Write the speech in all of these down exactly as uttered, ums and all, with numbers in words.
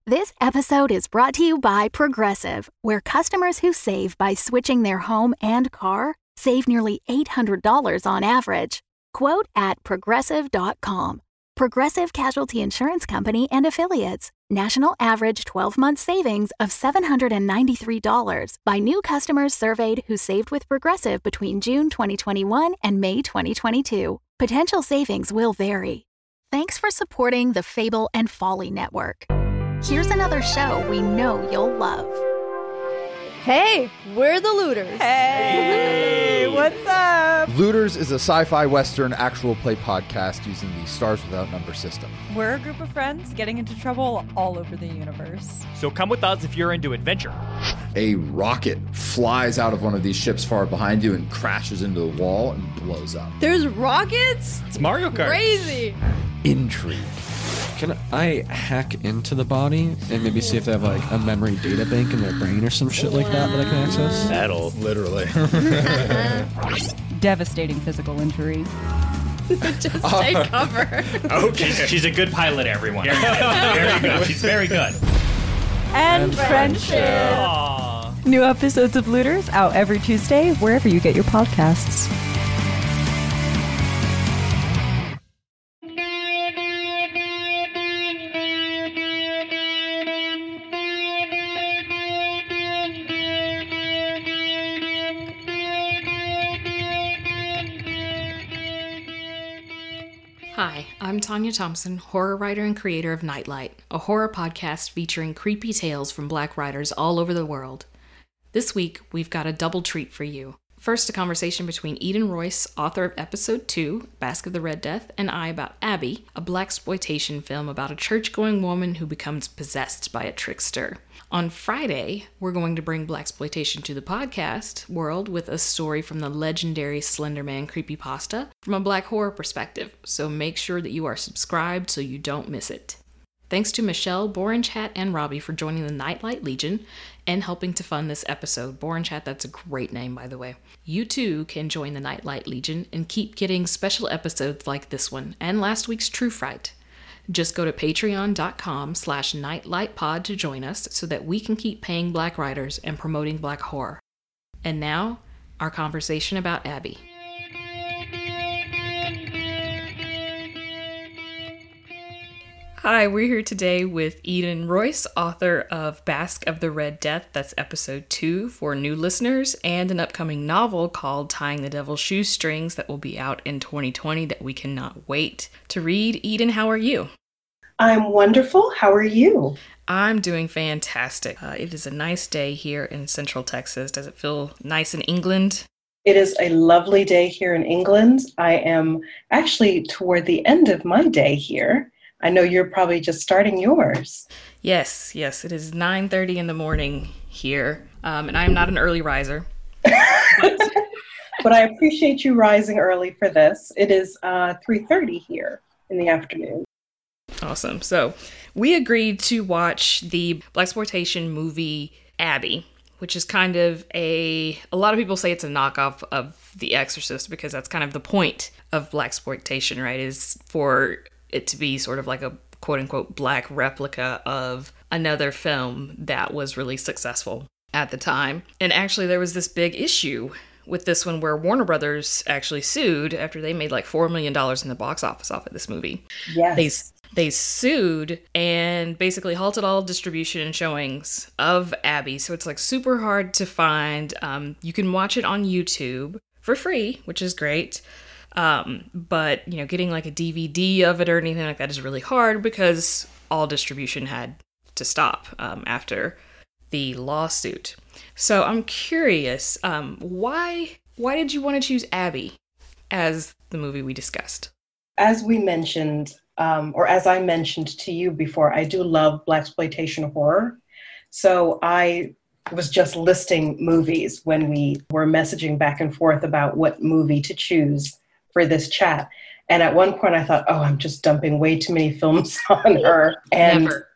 This episode is brought to you by Progressive, where customers who save by switching their home and car save nearly eight hundred dollars on average. Quote at progressive dot com. Progressive Casualty Insurance Company and Affiliates. National average twelve-month savings of seven hundred ninety-three dollars by new customers surveyed who saved with Progressive between June twenty twenty-one and May twenty twenty-two. Potential savings will vary. Thanks for supporting the Fable and Folly Network. Here's another show we know you'll love. Hey, we're the Looters. Hey, what's up? Looters is a sci-fi western actual play podcast using the Stars Without Number system. We're a group of friends getting into trouble all over the universe. So come with us if you're into adventure. A rocket flies out of one of these ships far behind you and crashes into the wall and blows up. There's rockets? It's Mario Kart. Crazy. Intrigue. Can I hack into the body and maybe see if they have like a memory data bank in their brain or some shit like that that I can access? That'll Literally. Devastating physical injury. Just take cover. Okay. She's, she's a good pilot, everyone. Very good. She's very good. And, And friendship. friendship. Aww. New episodes of Looters out every Tuesday, wherever you get your podcasts. Hi, I'm Tanya Thompson, horror writer and creator of Nightlight, a horror podcast featuring creepy tales from Black writers all over the world. This week, we've got a double treat for you. First, a conversation between Eden Royce, author of Episode two, Basque of the Red Death, and I about Abby, a blaxploitation film about a church-going woman who becomes possessed by a trickster. On Friday, we're going to bring blaxploitation to the podcast world with a story from the legendary Slender Man creepypasta from a black horror perspective, so make sure that you are subscribed so you don't miss it. Thanks to Michelle, Borange Hat, and Robbie for joining the Nightlight Legion and helping to fund this episode. Borange Hat, that's a great name, by the way. You too can join the Nightlight Legion and keep getting special episodes like this one and last week's True Fright. Just go to patreon.com slash nightlightpod to join us so that we can keep paying Black writers and promoting Black horror. And now, our conversation about Abby. Hi, we're here today with Eden Royce, author of Basque of the Red Death, that's episode two for new listeners, and an upcoming novel called Tying the Devil's Shoestrings that will be out in twenty twenty that we cannot wait to read. Eden, how are you? I'm wonderful. How are you? I'm doing fantastic. Uh, it is a nice day here in Central Texas. Does it feel nice in England? It is a lovely day here in England. I am actually toward the end of my day here. I know you're probably just starting yours. Yes, yes. It is nine thirty in the morning here, um, and I'm not an early riser. But, but I appreciate you rising early for this. It is uh, three thirty here in the afternoon. Awesome. So we agreed to watch the blaxploitation movie Abby, which is kind of a, a lot of people say it's a knockoff of The Exorcist because that's kind of the point of blaxploitation, right? Is for it to be sort of like a quote unquote black replica of another film that was really successful at the time. And actually there was this big issue with this one where Warner Brothers actually sued after they made like four million dollars in the box office off of this movie. Yes. They, they sued and basically halted all distribution and showings of Abby. So it's like super hard to find. Um, you can watch it on YouTube for free, which is great. Um, but, you know, getting like a D V D of it or anything like that is really hard because all distribution had to stop um, after the lawsuit. So I'm curious, um, why why did you want to choose Abby as the movie we discussed? As we mentioned, um, or as I mentioned to you before, I do love blaxploitation horror. So I was just listing movies when we were messaging back and forth about what movie to choose for this chat. And at one point I thought, oh, I'm just dumping way too many films on her. And Never.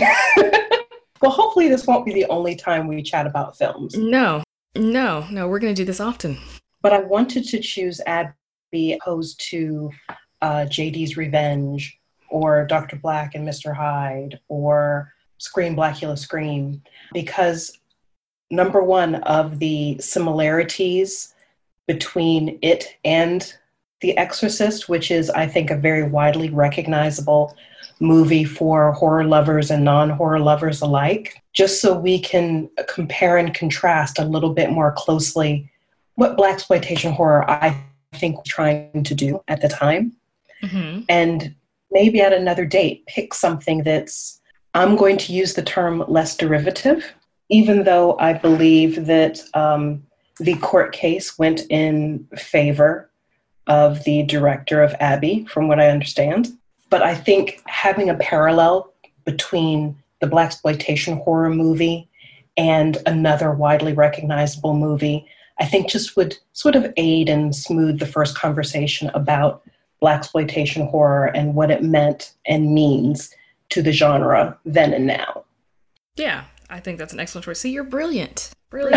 Well, hopefully this won't be the only time we chat about films. No, no, no, we're going to do this often. But I wanted to choose Abby opposed to uh, J D's Revenge or Doctor Black and Mister Hyde or Scream, Blackula Scream, because number one of the similarities between it and The Exorcist, which is, I think, a very widely recognizable movie for horror lovers and non-horror lovers alike, just so we can compare and contrast a little bit more closely what blaxploitation horror I think was trying to do at the time. Mm-hmm. And maybe at another date, pick something that's, I'm going to use the term less derivative, even though I believe that um, the court case went in favor of the director of Abby, from what I understand. But I think having a parallel between the blaxploitation horror movie and another widely recognizable movie, I think just would sort of aid and smooth the first conversation about blaxploitation horror and what it meant and means to the genre then and now. Yeah, I think that's an excellent choice. See, you're brilliant. Brilliant.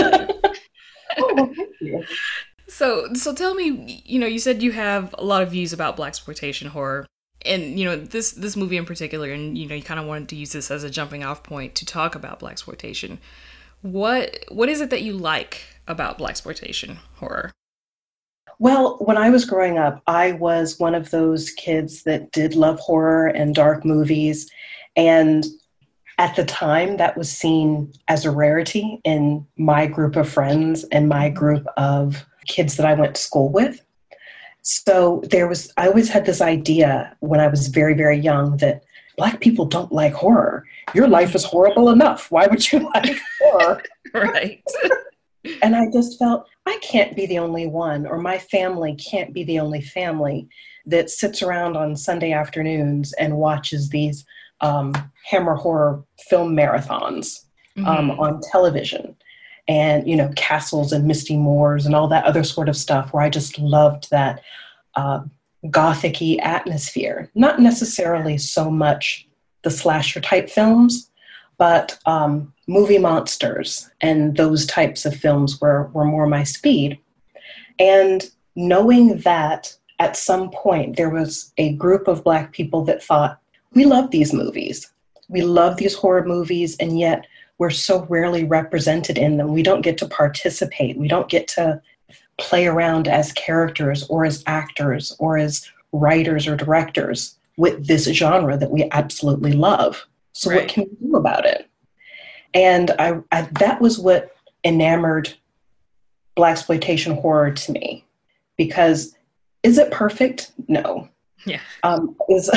Oh, well, thank you. So, so tell me, you know, you said you have a lot of views about blaxploitation horror. And, you know, this this movie in particular, and, you know, you kind of wanted to use this as a jumping off point to talk about blaxploitation. What What is it that you like about blaxploitation horror? Well, when I was growing up, I was one of those kids that did love horror and dark movies. And at the time, that was seen as a rarity in my group of friends and my group of kids that I went to school with. So there was, I always had this idea when I was very, very young that Black people don't like horror. Your life is horrible enough. Why would you like horror? Right. And I just felt, I can't be the only one, or my family can't be the only family that sits around on Sunday afternoons and watches these um, Hammer horror film marathons um, mm-hmm. on television. And, you know, Castles and Misty Moors and all that other sort of stuff where I just loved that uh, gothic-y atmosphere. Not necessarily so much the slasher type films, but um, movie monsters and those types of films were, were more my speed. And knowing that at some point there was a group of Black people that thought, we love these movies. We love these horror movies, and yet we're so rarely represented in them. We don't get to participate. We don't get to play around as characters or as actors or as writers or directors with this genre that we absolutely love. So right. What can we do about it? And I, I that was what enamored blaxploitation horror to me. Because is it perfect? No. Yeah. Um, is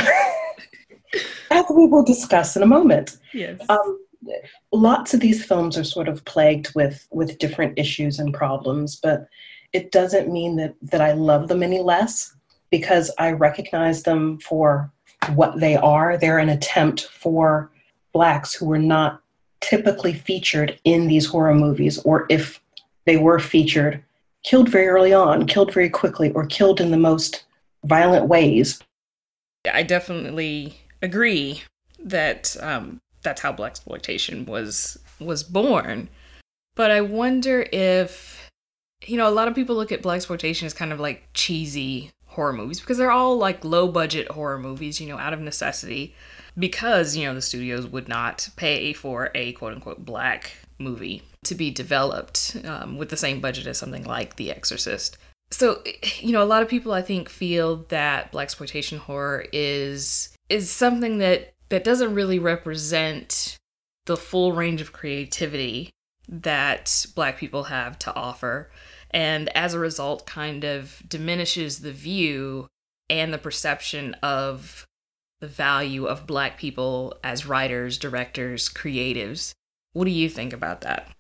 as we will discuss in a moment. Yes. Um, lots of these films are sort of plagued with, with different issues and problems, but it doesn't mean that, that I love them any less, because I recognize them for what they are. They're an attempt for Blacks who were not typically featured in these horror movies, or if they were featured, killed very early on, killed very quickly, or killed in the most violent ways. I definitely agree that um, that's how blaxploitation was was born. But I wonder if, you know, a lot of people look at blaxploitation as kind of like cheesy horror movies, because they're all like low budget horror movies, you know, out of necessity, because, you know, the studios would not pay for a quote unquote Black movie to be developed um, with the same budget as something like The Exorcist. So, you know, a lot of people, I think, feel that blaxploitation horror is is something that, that doesn't really represent the full range of creativity that Black people have to offer, and as a result kind of diminishes the view and the perception of the value of Black people as writers, directors, creatives. What do you think about that?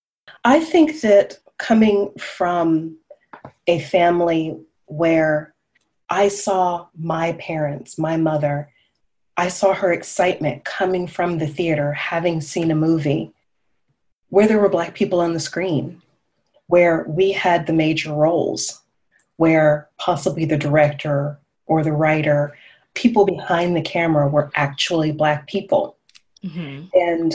I think that coming from a family where I saw my parents, my mother, I saw her excitement coming from the theater, having seen a movie where there were Black people on the screen, where we had the major roles, where possibly the director or the writer, people behind the camera were actually Black people. Mm-hmm. And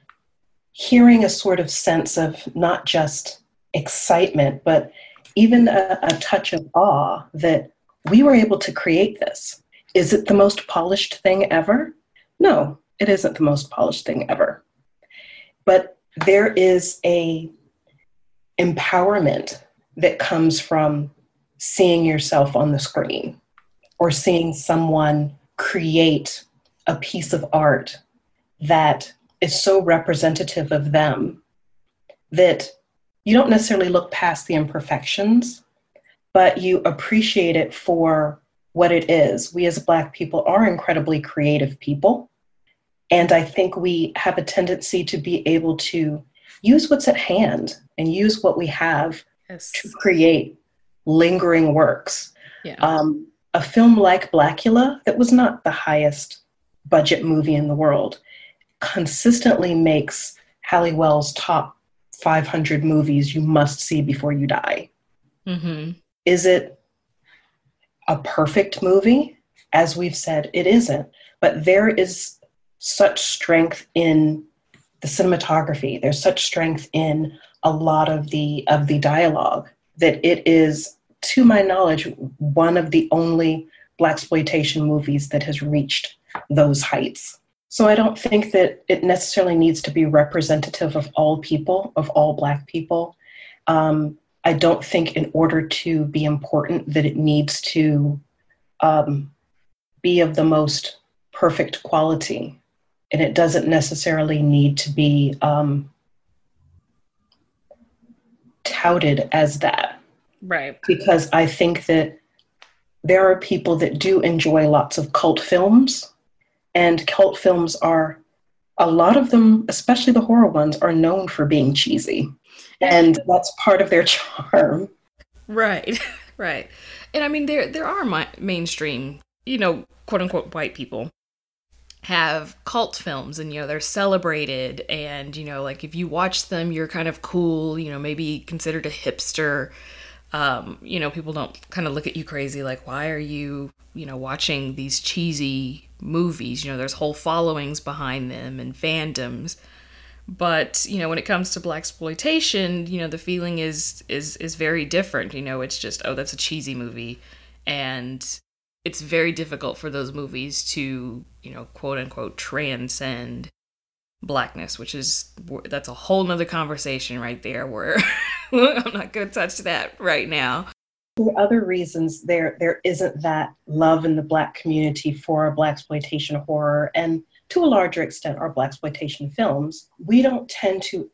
hearing a sort of sense of not just excitement, but even a, a touch of awe that we were able to create this. Is it the most polished thing ever? No, It isn't the most polished thing ever. But there is a empowerment that comes from seeing yourself on the screen or seeing someone create a piece of art that is so representative of them that you don't necessarily look past the imperfections, but you appreciate it for what it is. We as Black people are incredibly creative people. And I think we have a tendency to be able to use what's at hand and use what we have Yes. to create lingering works. Yeah. Um, a film like Blackula, that was not the highest budget movie in the world, consistently makes Halliwell's top five hundred movies you must see before you die. Mm-hmm. Is it a perfect movie? As we've said, it isn't. But there is such strength in the cinematography. There's such strength in a lot of the of the dialogue that it is, to my knowledge, one of the only blaxploitation movies that has reached those heights. So I don't think that it necessarily needs to be representative of all people, of all Black people. Um, I don't think in order to be important that it needs to um, be of the most perfect quality. And it doesn't necessarily need to be um, touted as that. Right. Because I think that there are people that do enjoy lots of cult films, and cult films are, a lot of them, especially the horror ones, are known for being cheesy. And that's part of their charm. Right, right. And I mean, there there are my mainstream, you know, quote unquote, white people have cult films, and, you know, they're celebrated, and, you know, like if you watch them, you're kind of cool, you know, maybe considered a hipster. Um, you know, people don't kind of look at you crazy, like, why are you, you know, watching these cheesy movies? You know, there's whole followings behind them and fandoms. But, you know, when it comes to blaxploitation, you know, the feeling is is is very different. You know, it's just, oh, that's a cheesy movie. And it's very difficult for those movies to, you know, quote unquote, transcend Blackness, which is, that's a whole nother conversation right there where I'm not going to touch that right now. For other reasons, there there isn't that love in the Black community for blaxploitation horror, and to a larger extent, our blaxploitation films. We don't tend to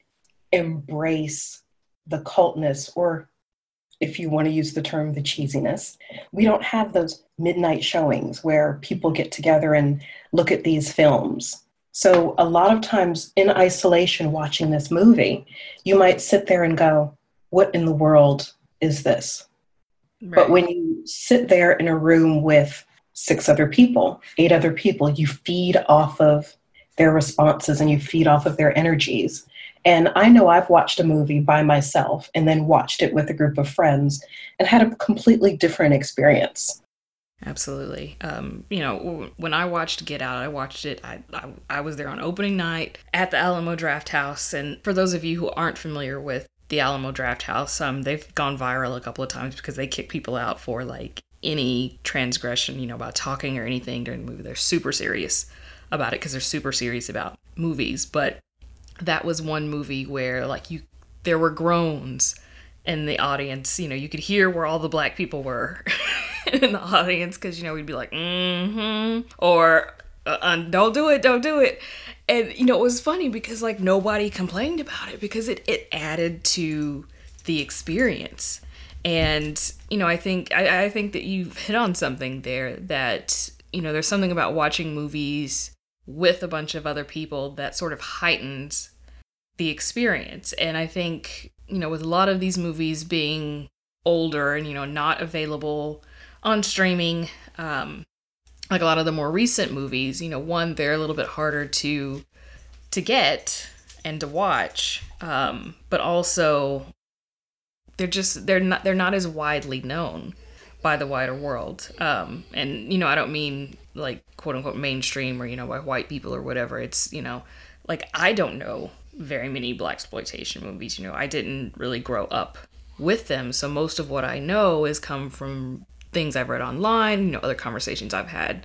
embrace the cultness, or if you want to use the term, the cheesiness. We don't have those midnight showings where people get together and look at these films. So a lot of times in isolation watching this movie, you might sit there and go, what in the world is this? Right. But when you sit there in a room with six other people, eight other people, you feed off of their responses and you feed off of their energies. And I know I've watched a movie by myself and then watched it with a group of friends and had a completely different experience. Absolutely. Um, you know, when I watched Get Out, I watched it, I, I I was there on opening night at the Alamo Drafthouse. And for those of you who aren't familiar with the Alamo Drafthouse, um, they've gone viral a couple of times because they kick people out for, like, any transgression, you know, about talking or anything during the movie. They're super serious about it because they're super serious about movies. But that was one movie where, like, you, there were groans in the audience. You know, you could hear where all the Black people were in the audience, because, you know, we'd be like, mm-hmm, or uh, uh, don't do it, don't do it. And, you know, it was funny because, like, nobody complained about it because it, it added to the experience. And, you know, I think I, I think that you've hit on something there, that, you know, there's something about watching movies with a bunch of other people that sort of heightens the experience. And I think, you know, with a lot of these movies being older and, you know, not available on streaming, um, like a lot of the more recent movies, you know, one, they're a little bit harder to to get and to watch, um, but also they're just they're not they're not as widely known by the wider world. Um, and, you know, I don't mean like quote unquote mainstream or, you know, by white people or whatever. It's, you know, like, I don't know very many blaxploitation movies. You know, I didn't really grow up with them, so most of what I know is come from things I've read online, you know, other conversations I've had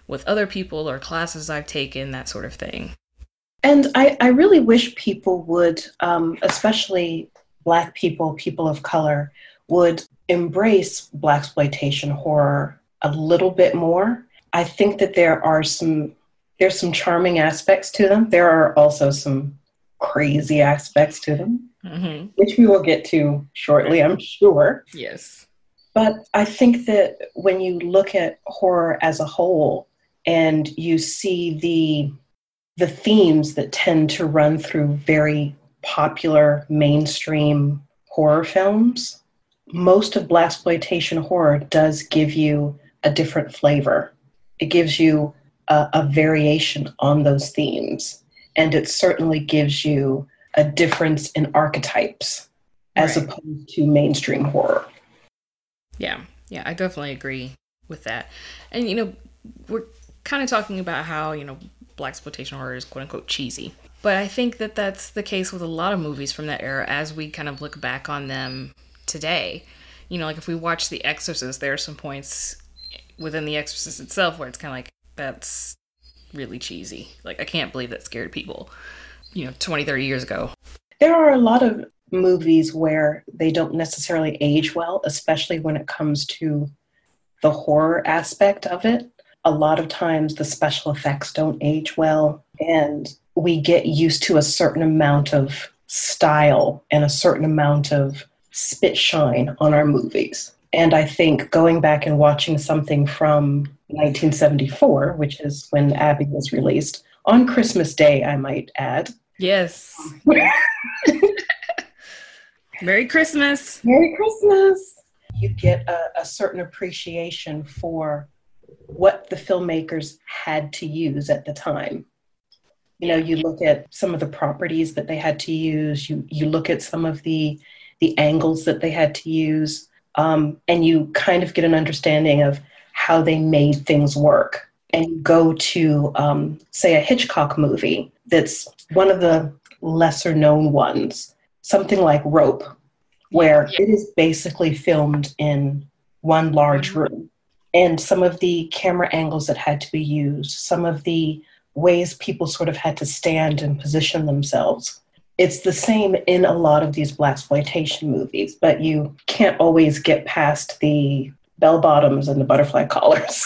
with other people or classes I've taken, that sort of thing. And I, I really wish people would, um, especially Black people, people of color, would embrace Blaxploitation horror a little bit more. I think that there are some, there's some charming aspects to them. There are also some crazy aspects to them, mm-hmm. which we will get to shortly, I'm sure. Yes. But I think that when you look at horror as a whole and you see the the themes that tend to run through very popular mainstream horror films, most of Blaxploitation horror does give you a different flavor. It gives you a, a variation on those themes. And it certainly gives you a difference in archetypes as right. opposed to mainstream horror. Yeah, yeah, I definitely agree with that. And, you know, we're kind of talking about how, you know, Blaxploitation horror is quote unquote cheesy. But I think that that's the case with a lot of movies from that era as we kind of look back on them today. You know, like if we watch The Exorcist, there are some points within The Exorcist itself where it's kind of like, that's really cheesy. Like, I can't believe that scared people, you know, twenty, thirty years ago. There are a lot of movies where they don't necessarily age well, especially when it comes to the horror aspect of it. A lot of times the special effects don't age well, and we get used to a certain amount of style and a certain amount of spit shine on our movies. And I think going back and watching something from nineteen seventy-four, which is when Abby was released, on Christmas Day, I might add. Yes. Merry Christmas. Merry Christmas. You get a, a certain appreciation for what the filmmakers had to use at the time. You know, you look at some of the properties that they had to use, you you look at some of the the angles that they had to use, um, and you kind of get an understanding of how they made things work. And you go to, um, say, a Hitchcock movie that's one of the lesser known ones, something like Rope, where it is basically filmed in one large room. And some of the camera angles that had to be used, some of the ways people sort of had to stand and position themselves. It's the same in a lot of these Blaxploitation movies, but you can't always get past the bell bottoms and the butterfly collars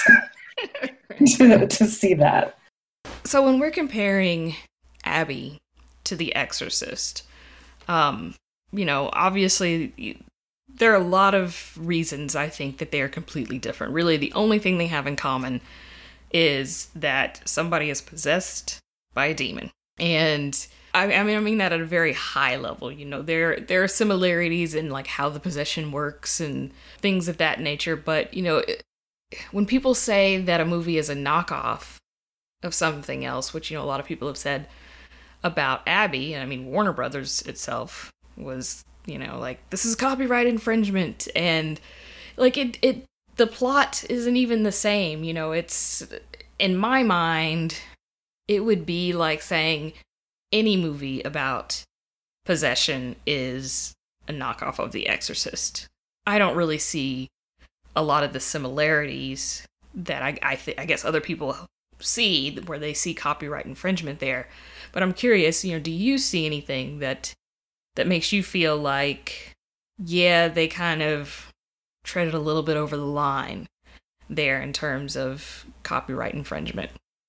to, to see that. So when we're comparing Abby to The Exorcist, um, you know, obviously there are a lot of reasons I think that they are completely different. Really, the only thing they have in common is that somebody is possessed by a demon. And I, I mean, I mean that at a very high level. You know, there there are similarities in like how the possession works and things of that nature. But, you know, it, when people say that a movie is a knockoff of something else, which, you know, a lot of people have said about Abby, and I mean, Warner Brothers itself was, you know, like, this is copyright infringement, and like it, it, the plot isn't even the same, you know, it's, in my mind, it would be like saying any movie about possession is a knockoff of The Exorcist. I don't really see a lot of the similarities that I, I, th- I guess other people see, where they see copyright infringement there. But I'm curious, you know, do you see anything that that makes you feel like, yeah, they kind of treaded a little bit over the line there in terms of copyright infringement?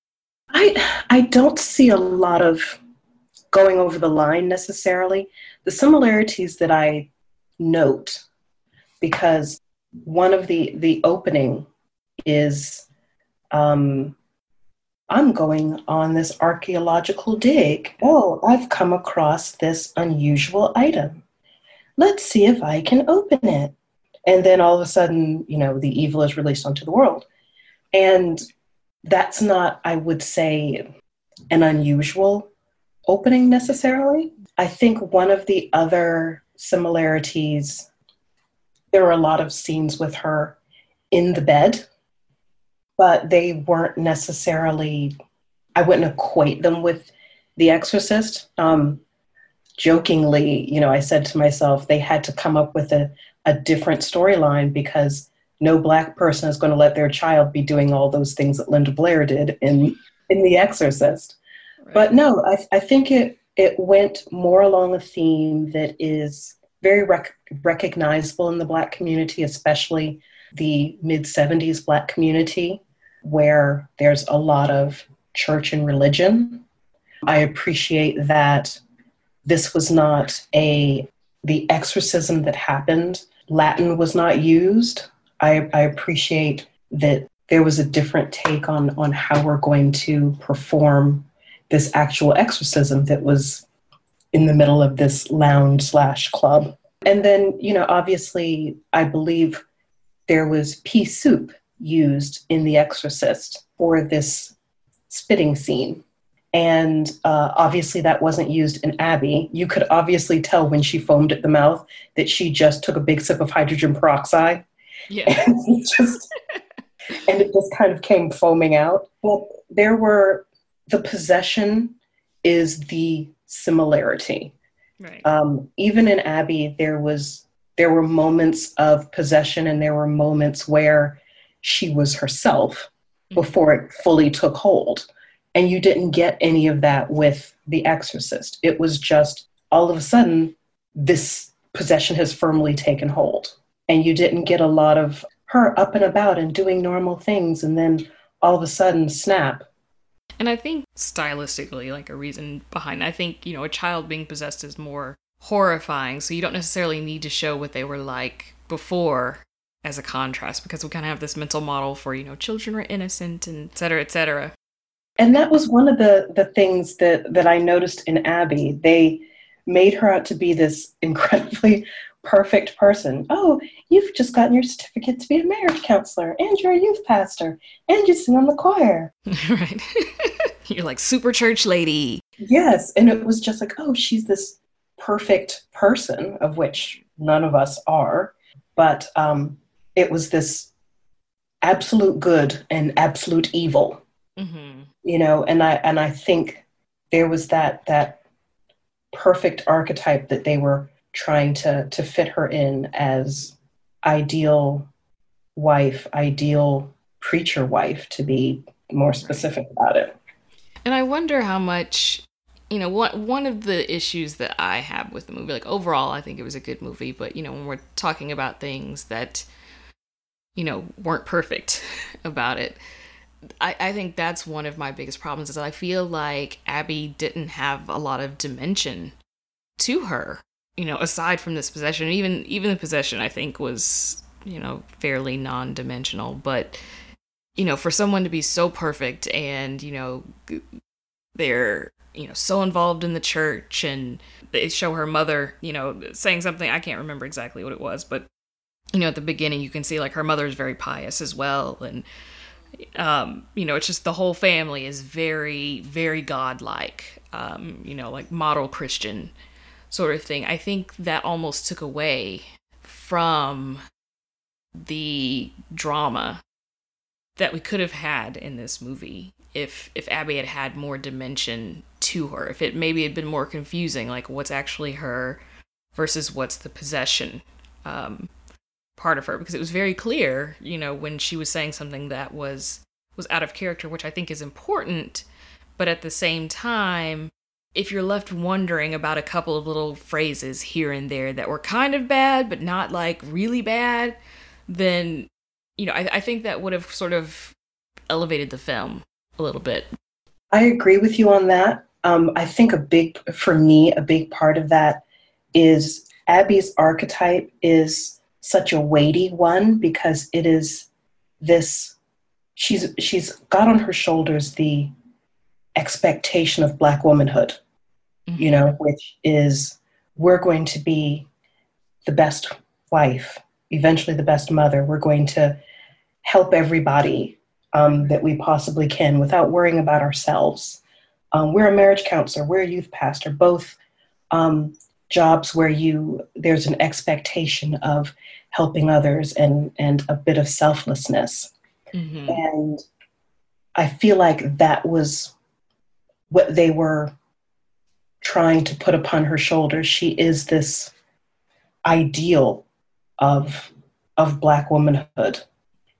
I I don't see a lot of going over the line necessarily. The similarities that I note, because one of the, the opening is, um, I'm going on this archaeological dig. Oh, I've come across this unusual item. Let's see if I can open it. And then all of a sudden, you know, the evil is released onto the world. And that's not, I would say, an unusual opening necessarily. I think one of the other similarities, there were a lot of scenes with her in the bed, but they weren't necessarily, I wouldn't equate them with The Exorcist. Um, jokingly, you know, I said to myself, they had to come up with a, a different storyline because no Black person is going to let their child be doing all those things that Linda Blair did in, in The Exorcist. Right. But no, I, I think it, it went more along a theme that is very rec- recognizable in the Black community, especially the mid-seventies Black community, where there's a lot of church and religion. I appreciate that this was not a, the exorcism that happened, Latin was not used. I, I appreciate that there was a different take on, on how we're going to perform this actual exorcism that was in the middle of this lounge slash club. And then, you know, obviously, I believe there was pea soup used in The Exorcist for this spitting scene. And uh, obviously that wasn't used in Abby. You could obviously tell when she foamed at the mouth that she just took a big sip of hydrogen peroxide. Yeah. And it just, and it just kind of came foaming out. But there were, the possession is the similarity. Right. Um, even in Abby, there was, there were moments of possession and there were moments where she was herself before it fully took hold. And you didn't get any of that with The Exorcist. It was just all of a sudden, this possession has firmly taken hold. And you didn't get a lot of her up and about and doing normal things. And then all of a sudden, snap. And I think stylistically, like a reason behind, I think, you know, a child being possessed is more horrifying. So you don't necessarily need to show what they were like before as a contrast, because we kind of have this mental model for, you know, children are innocent and et cetera, et cetera. And that was one of the, the things that, that I noticed in Abby. They made her out to be this incredibly perfect person. Oh, you've just gotten your certificate to be a marriage counselor, and you're a youth pastor, and you sing on the choir. Right. You're like super church lady. Yes. And it was just like, oh, she's this perfect person, of which none of us are. But um, it was this absolute good and absolute evil. Mm-hmm. You know, and I and I think there was that that perfect archetype that they were trying to to fit her in as ideal wife, ideal preacher wife, to be more specific about it. And I wonder how much, you know, what one of the issues that I have with the movie, like overall, I think it was a good movie, but you know, when we're talking about things that, you know, weren't perfect about it. I, I think that's one of my biggest problems is that I feel like Abby didn't have a lot of dimension to her, you know, aside from this possession. Even even the possession, I think, was, you know, fairly non-dimensional. But, you know, for someone to be so perfect and, you know, they're, you know, so involved in the church, and they show her mother, you know, saying something, I can't remember exactly what it was, but, you know, at the beginning you can see like her mother is very pious as well. And Um, you know, it's just the whole family is very, very godlike, um, you know, like model Christian sort of thing. I think that almost took away from the drama that we could have had in this movie if if Abby had had more dimension to her, if it maybe had been more confusing, like what's actually her versus what's the possession. Um, part of her, because it was very clear, you know, when she was saying something that was was out of character, which I think is important, but at the same time, if you're left wondering about a couple of little phrases here and there that were kind of bad but not like really bad, then, you know, I, I think that would have sort of elevated the film a little bit. I agree with you on that. Um, I think a big, for me, a big part of that is Abby's archetype is such a weighty one, because it is this, she's she's got on her shoulders the expectation of Black womanhood, mm-hmm. you know, which is we're going to be the best wife, eventually the best mother. We're going to help everybody um, that we possibly can without worrying about ourselves. Um, we're a marriage counselor, we're a youth pastor, both um, jobs where you there's an expectation of helping others and and a bit of selflessness. Mm-hmm. And I feel like that was what they were trying to put upon her shoulders. She is this ideal of of Black womanhood.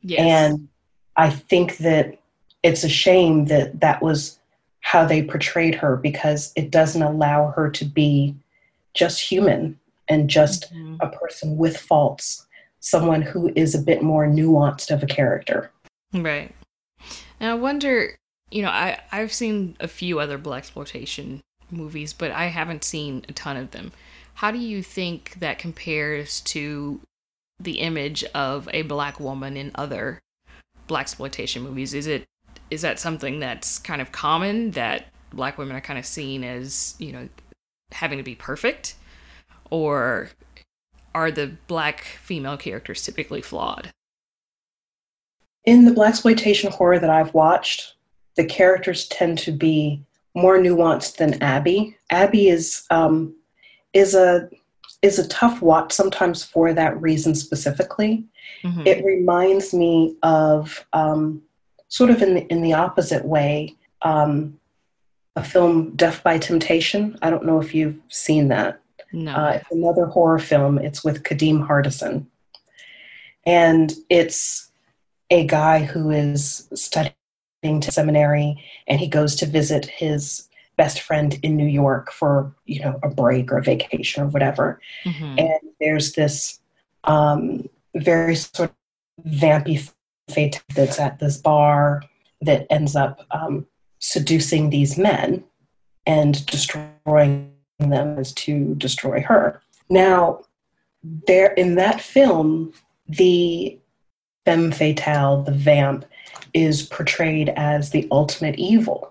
Yes. And I think that it's a shame that that was how they portrayed her, because it doesn't allow her to be just human and just mm-hmm. a person with faults, someone who is a bit more nuanced of a character. Right. And I wonder, you know, I, I've seen a few other blaxploitation movies, but I haven't seen a ton of them. How do you think that compares to the image of a black woman in other blaxploitation movies? Is it is that something that's kind of common, that black women are kind of seen as, you know, having to be perfect? Or are the black female characters typically flawed? In the blaxploitation horror that I've watched, the characters tend to be more nuanced than Abby. Abby is um, is a is a tough watch sometimes for that reason specifically. Mm-hmm. It reminds me of um, sort of in the, in the opposite way, um, a film, Death by Temptation. I don't know if you've seen that. No. Uh, it's another horror film. It's with Kadeem Hardison. And it's a guy who is studying to seminary, and he goes to visit his best friend in New York for, you know, a break or a vacation or whatever. Mm-hmm. And there's this um, very sort of vampy fate that's at this bar that ends up um, seducing these men and destroying them as to destroy her. Now, there in that film, the femme fatale, the vamp, is portrayed as the ultimate evil.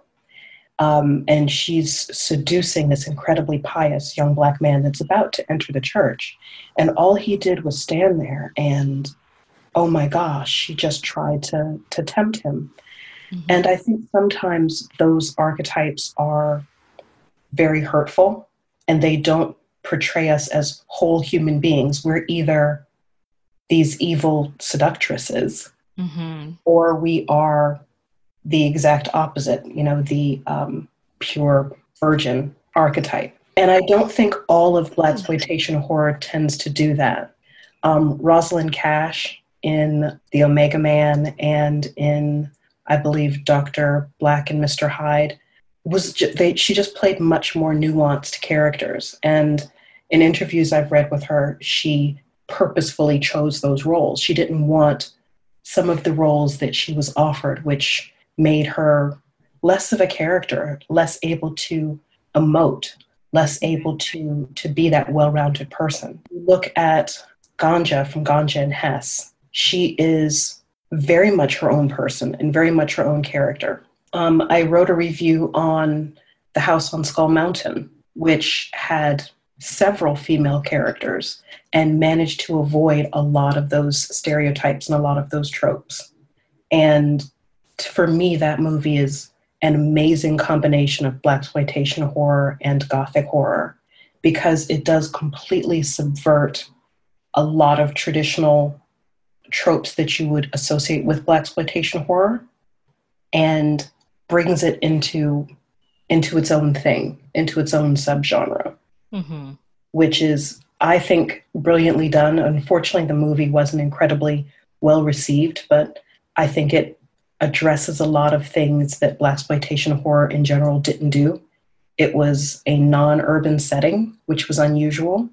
Um, and she's seducing this incredibly pious young black man that's about to enter the church. And all he did was stand there and, oh my gosh, she just tried to, to tempt him. Mm-hmm. And I think sometimes those archetypes are very hurtful, and they don't portray us as whole human beings. We're either these evil seductresses, mm-hmm. or we are the exact opposite, you know, the um, pure virgin archetype. And I don't think all of blaxploitation horror tends to do that. Um, Rosalind Cash in The Omega Man and in, I believe, Doctor Black and Mister Hyde, was ju- they, she just played much more nuanced characters. And in interviews I've read with her, she purposefully chose those roles. She didn't want some of the roles that she was offered, which made her less of a character, less able to emote, less able to, to be that well-rounded person. Look at Ganja from Ganja and Hess. She is very much her own person and very much her own character. Um, I wrote a review on The House on Skull Mountain, which had several female characters and managed to avoid a lot of those stereotypes and a lot of those tropes. And for me, that movie is an amazing combination of blaxploitation horror and gothic horror, because it does completely subvert a lot of traditional tropes that you would associate with blaxploitation horror, and brings it into into its own thing, into its own subgenre, mm-hmm. which is, I think, brilliantly done. Unfortunately, the movie wasn't incredibly well received, but I think it addresses a lot of things that blaxploitation horror in general didn't do. It was a non-urban setting, which was unusual,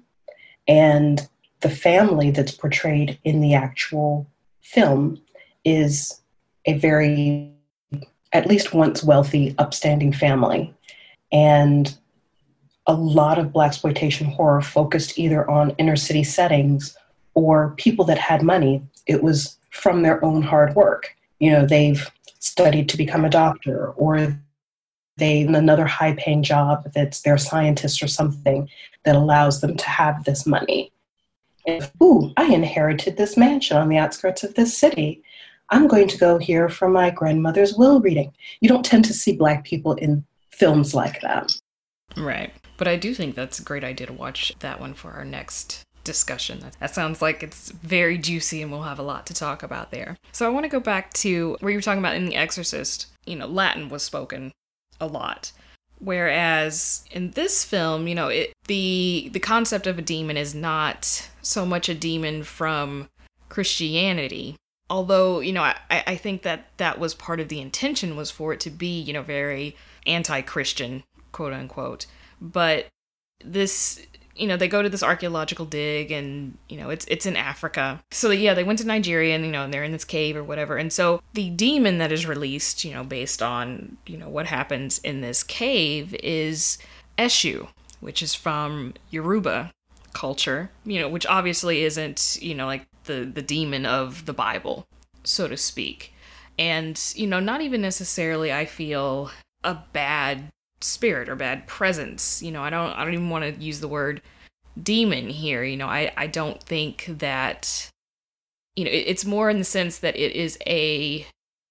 and the family that's portrayed in the actual film is a very, at least once wealthy, upstanding family. And a lot of blaxploitation horror focused either on inner city settings or people that had money. It was from their own hard work. You know, they've studied to become a doctor, or they in another high paying job that's they're a scientist or something that allows them to have this money. And, ooh, I inherited this mansion on the outskirts of this city. I'm going to go here for my grandmother's will reading. You don't tend to see Black people in films like that. Right. But I do think that's a great idea to watch that one for our next discussion. That sounds like it's very juicy and we'll have a lot to talk about there. So I want to go back to where you were talking about in The Exorcist, you know, Latin was spoken a lot. Whereas in this film, you know, it, the the concept of a demon is not so much a demon from Christianity, although, you know, I, I think that that was part of the intention, was for it to be, you know, very anti-Christian, quote unquote. But this, you know, they go to this archaeological dig, and, you know, it's it's in Africa. So, yeah, they went to Nigeria, and, you know, and they're in this cave or whatever. And so the demon that is released, you know, based on, you know, what happens in this cave is Eshu, which is from Yoruba culture, you know, which obviously isn't, you know, like the, the demon of the Bible, so to speak. And, you know, not even necessarily, I feel, a bad spirit or bad presence. You know, I don't I don't even want to use the word demon here. You know, I, I don't think that, you know, it, it's more in the sense that it is a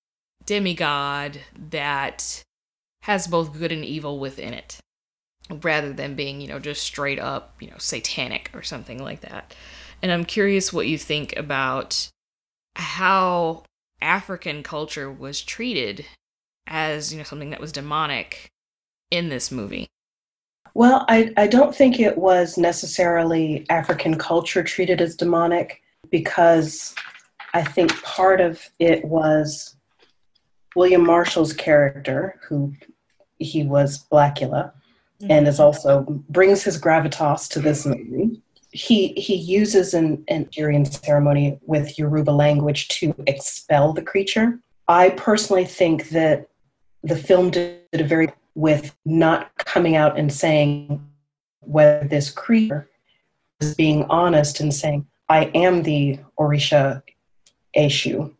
demigod that has both good and evil within it, rather than being, you know, just straight up, you know, satanic or something like that. And I'm curious what you think about how African culture was treated as, you know, something that was demonic in this movie. Well, I, I don't think it was necessarily African culture treated as demonic, because I think part of it was William Marshall's character, who he was Blackula, mm-hmm. and is also brings his gravitas to this movie. He he uses an, an Nigerian ceremony with Yoruba language to expel the creature. I personally think that the film did a very with not coming out and saying whether this creature is being honest and saying, I am the Orisha Eshu,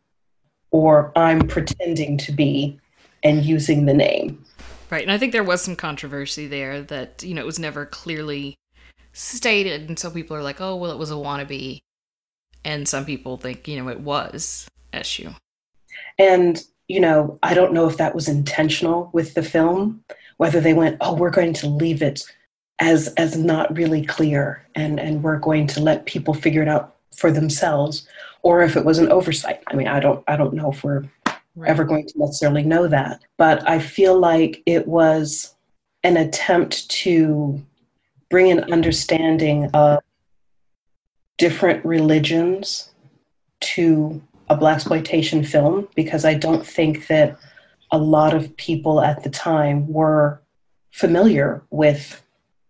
or I'm pretending to be and using the name. Right, and I think there was some controversy there that, you know, it was never clearly stated, and some people are like, oh, well, it was a wannabe, and some people think, you know, it was Eshu. And, you know, I don't know if that was intentional with the film, whether they went, oh, we're going to leave it as as not really clear, and, and we're going to let people figure it out for themselves, or if it was an oversight. I mean, I don't I don't know if we're right. ever going to necessarily know that. But I feel like it was an attempt to bring an understanding of different religions to a blaxploitation film, because I don't think that a lot of people at the time were familiar with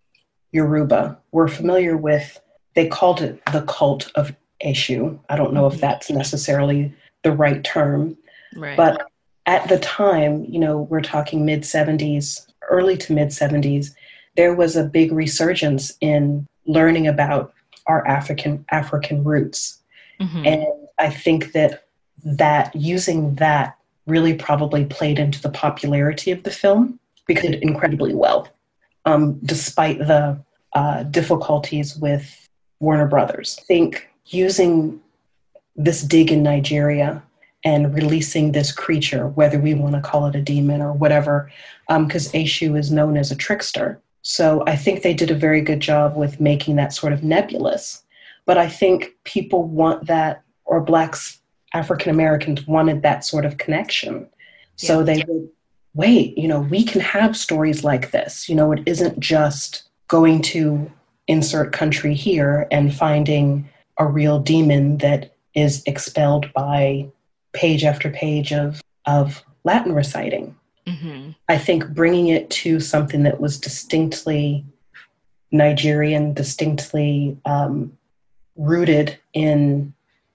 Yoruba, were familiar with, they called it the cult of Eshu. I don't know if that's necessarily the right term, right. But at the time, you know, we're talking mid seventies, early to mid seventies, there was a big resurgence in learning about our African African roots. Mm-hmm. And I think that that using that really probably played into the popularity of the film, because it did incredibly well, um, despite the uh, difficulties with Warner Brothers. I think using this dig in Nigeria and releasing this creature, whether we want to call it a demon or whatever, because um, Eshu is known as a trickster. So I think they did a very good job with making that sort of nebulous. But I think people want that, or Blacks, African Americans wanted that sort of connection. So yeah. they would, wait, you know, we can have stories like this. You know, it isn't just going to insert country here and finding a real demon that is expelled by page after page of, of Latin reciting. Mm-hmm. I think bringing it to something that was distinctly Nigerian, distinctly um, rooted in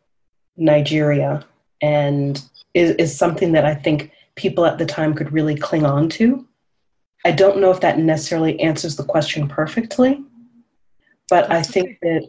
Nigeria, and is, is something that I think people at the time could really cling on to. I don't know if that necessarily answers the question perfectly, but I think that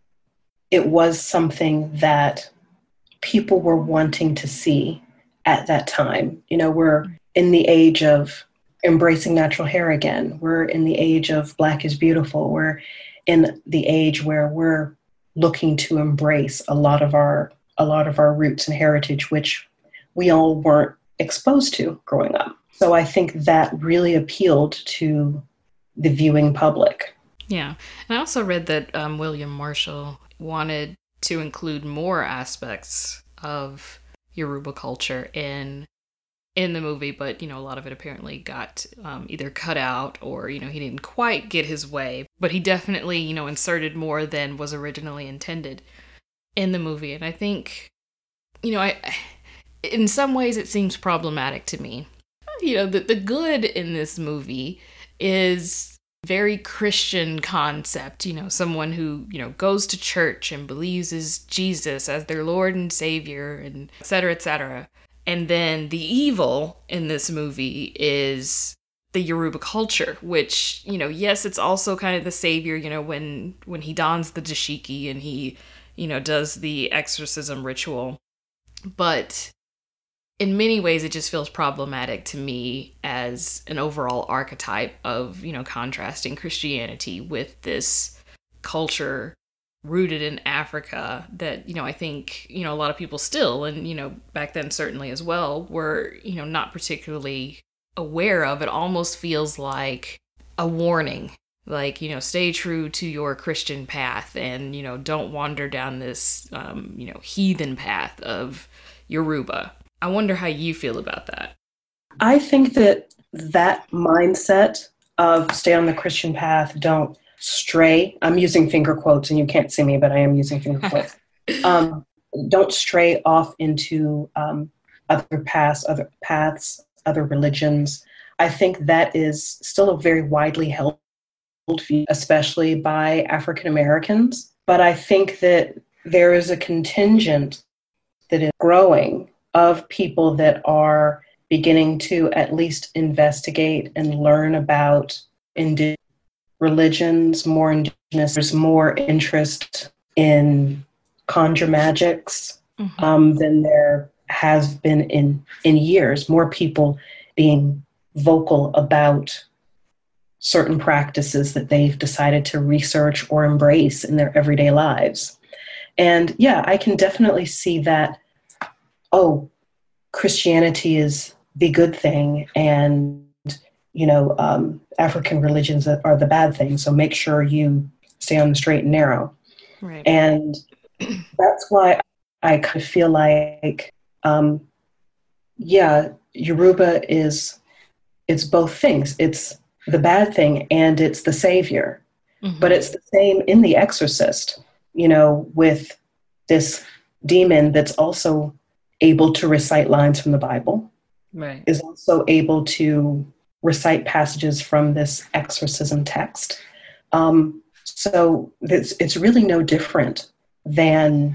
it was something that people were wanting to see at that time. You know, we're in the age of embracing natural hair again. We're in the age of Black is beautiful. We're in the age where we're looking to embrace a lot of our a lot of our roots and heritage, which we all weren't exposed to growing up. So I think that really appealed to the viewing public. Yeah. And I also read that um, William Marshall wanted to include more aspects of Yoruba culture in in the movie, but, you know, a lot of it apparently got um, either cut out or, you know, he didn't quite get his way. But he definitely, you know, inserted more than was originally intended in the movie. And I think you know, I, in some ways it seems problematic to me. You know, the, the good in this movie is very Christian concept, you know, someone who, you know, goes to church and believes is Jesus as their Lord and Savior, and et cetera, et cetera. And then the evil in this movie is the Yoruba culture, which, you know, yes, it's also kind of the savior, you know, when when he dons the dashiki and he, you know, does the exorcism ritual. But in many ways, it just feels problematic to me as an overall archetype of, you know, contrasting Christianity with this culture rooted in Africa that, you know, I think, you know, a lot of people still, and, you know, back then certainly as well, were, you know, not particularly aware of. It almost feels like a warning, like, you know, stay true to your Christian path and, you know, don't wander down this, um, you know, heathen path of Yoruba. I wonder how you feel about that. I think that that mindset of stay on the Christian path, don't stray. I'm using finger quotes and you can't see me, but I am using finger quotes. um, don't stray off into um, other paths, other paths, other religions. I think that is still a very widely held view, especially by African Americans. But I think that there is a contingent that is growing of people that are beginning to at least investigate and learn about indigenous religions, more indigenous. There's more interest in conjure magics mm-hmm. um, than there has been in, in years. More people being vocal about certain practices that they've decided to research or embrace in their everyday lives. And yeah, I can definitely see that, oh, Christianity is the good thing and, you know, um, African religions are the bad thing. So make sure you stay on the straight and narrow. Right. And that's why I kind of feel like, um, yeah, Yoruba is, it's both things. It's the bad thing and it's the savior. Mm-hmm. But it's the same in The Exorcist, you know, with this demon that's also able to recite lines from the Bible, right. is also able to recite passages from this exorcism text. Um, so it's, it's really no different than,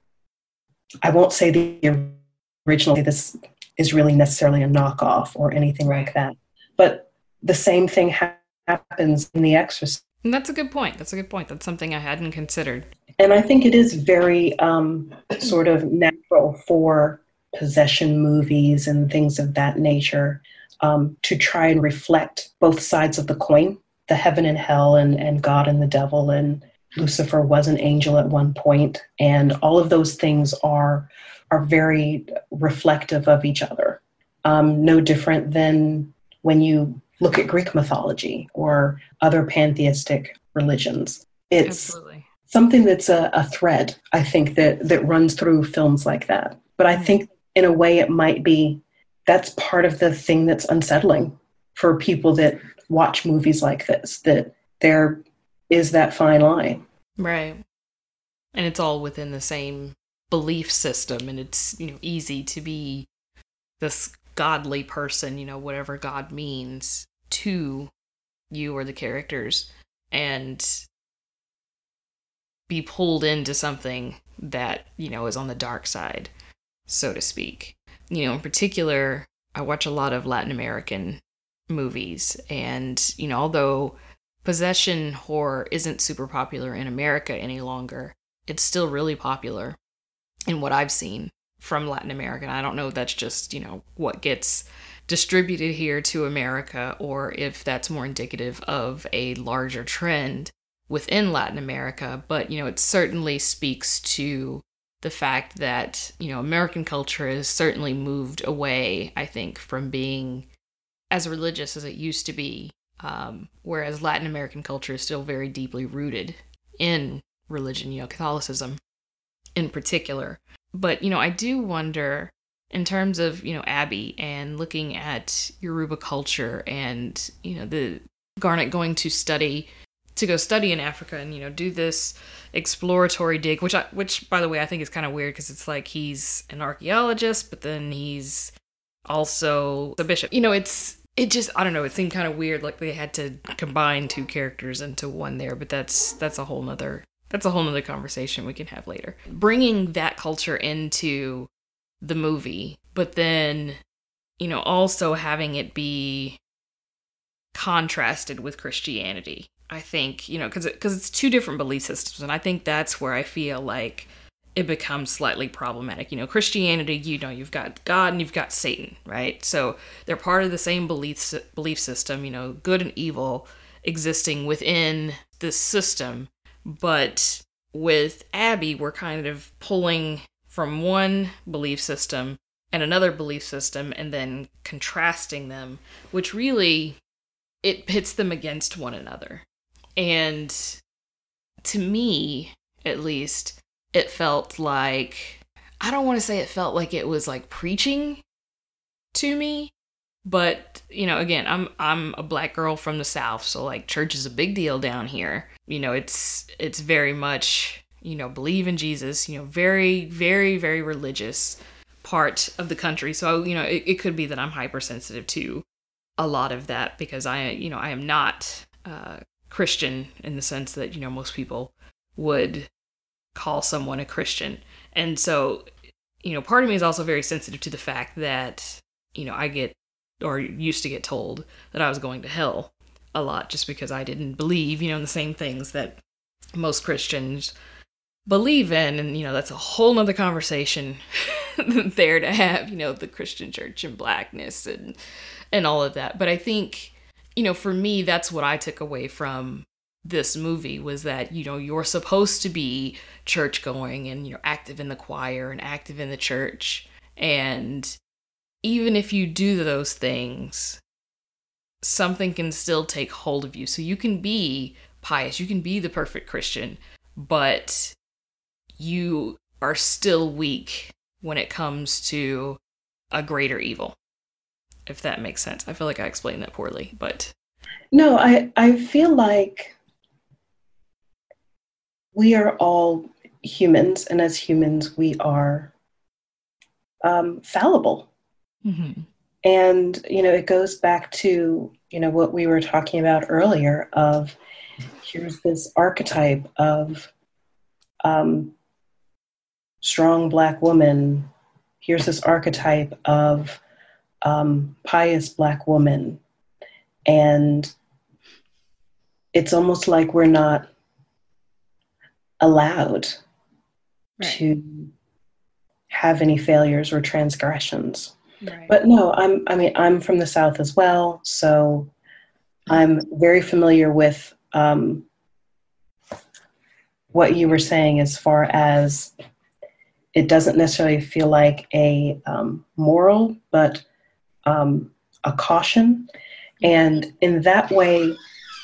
I won't say the original, this is really necessarily a knockoff or anything like that, but the same thing ha- happens in The Exorcist. And that's a good point. That's a good point. That's something I hadn't considered. And I think it is very um, sort of natural for possession movies and things of that nature um, to try and reflect both sides of the coin, the heaven and hell and, and God and the devil, and Lucifer was an angel at one point, and all of those things are are very reflective of each other. Um, no different than when you look at Greek mythology or other pantheistic religions. It's Absolutely. something that's a, a thread, I think, that, that runs through films like that. But I think in a way it might be, that's part of the thing that's unsettling for people that watch movies like this, that there is that fine line. Right. And it's all within the same belief system, and it's, you know, easy to be this godly person, you know, whatever God means to you or the characters, and be pulled into something that, you know, is on the dark side, so to speak. You know, in particular, I watch a lot of Latin American movies, and, you know, although possession horror isn't super popular in America any longer, it's still really popular in what I've seen from Latin America. And I don't know if that's just, you know, what gets distributed here to America, or if that's more indicative of a larger trend within Latin America. But, you know, it certainly speaks to the fact that, you know, American culture has certainly moved away, I think, from being as religious as it used to be. Um, whereas Latin American culture is still very deeply rooted in religion, you know, Catholicism in particular. But, you know, I do wonder, in terms of, you know, Abby and looking at Yoruba culture and, you know, the Garnet going to study to go study in Africa and, you know, do this exploratory dig, which I, which by the way, I think is kind of weird because it's like he's an archaeologist, but then he's also a bishop. You know, it's, it just, I don't know, it seemed kind of weird, like they had to combine two characters into one there, but that's, that's a whole nother, that's a whole nother conversation we can have later. Bringing that culture into the movie, but then, you know, also having it be contrasted with Christianity. I think, you know, because it, cause it's two different belief systems, and I think that's where I feel like it becomes slightly problematic. You know, Christianity, you know, you've got God and you've got Satan, right? So they're part of the same belief belief system, you know, good and evil existing within this system. But with Abby, we're kind of pulling from one belief system and another belief system and then contrasting them, which really, it pits them against one another. And to me, at least, it felt like, I don't want to say it felt like it was like preaching to me, but, you know, again, I'm I'm a black girl from the South, so like church is a big deal down here. You know, it's it's very much, you know, believe in Jesus, you know, very, very, very religious part of the country. So, you know, it, it could be that I'm hypersensitive to a lot of that because I, you know, I am not uh, Christian in the sense that, you know, most people would call someone a Christian. And so, you know, part of me is also very sensitive to the fact that, you know, I get, or used to get told that I was going to hell a lot just because I didn't believe, you know, in the same things that most Christians believe in. And, you know, that's a whole nother conversation there to have, you know, the Christian church and blackness and, and all of that. But I think, you know, for me, that's what I took away from this movie was that, you know, you're supposed to be church going and, you know, active in the choir and active in the church. And even if you do those things, something can still take hold of you. So you can be pious, you can be the perfect Christian, but you are still weak when it comes to a greater evil, if that makes sense. I feel like I explained that poorly, but... No, I, I feel like we are all humans, and as humans, we are um, fallible. Mm-hmm. And, you know, it goes back to, you know, what we were talking about earlier of here's this archetype of um, strong Black woman. Here's this archetype of um, pious Black woman. And it's almost like we're not allowed right. to have any failures or transgressions. Right. But no, I'm, I mean, I'm from the South as well, so I'm very familiar with um, what you were saying as far as it doesn't necessarily feel like a um, moral, but um, a caution. And in that way,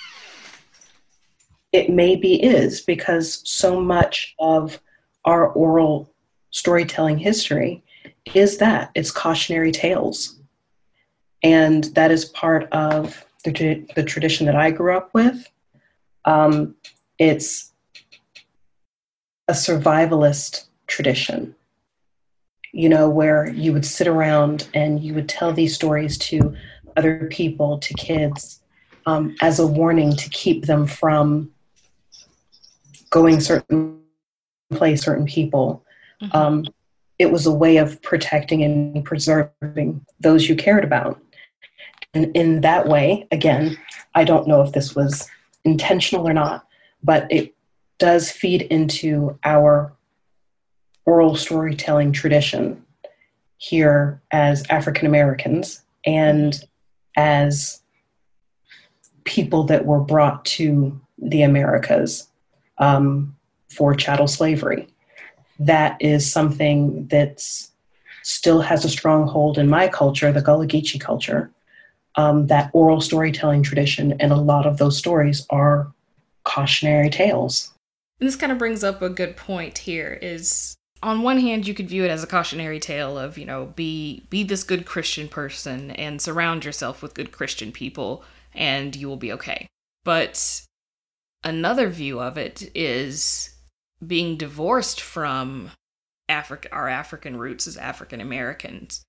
it maybe is, because so much of our oral storytelling history is that it's cautionary tales. And that is part of the, the tradition that I grew up with. Um, it's a survivalist tradition, you know, where you would sit around and you would tell these stories to other people, to kids, um, as a warning to keep them from going certain place, certain people. Mm-hmm. Um, it was a way of protecting and preserving those you cared about. And in that way, again, I don't know if this was intentional or not, but it does feed into our oral storytelling tradition here as African Americans and as people that were brought to the Americas um, for chattel slavery. That is something that still has a strong hold in my culture, the Gullah Geechee culture, um, that oral storytelling tradition, and a lot of those stories are cautionary tales. And this kind of brings up a good point here is, on one hand, you could view it as a cautionary tale of, you know, be be this good Christian person and surround yourself with good Christian people and you will be okay. But another view of it is being divorced from Africa, our African roots as African Americans,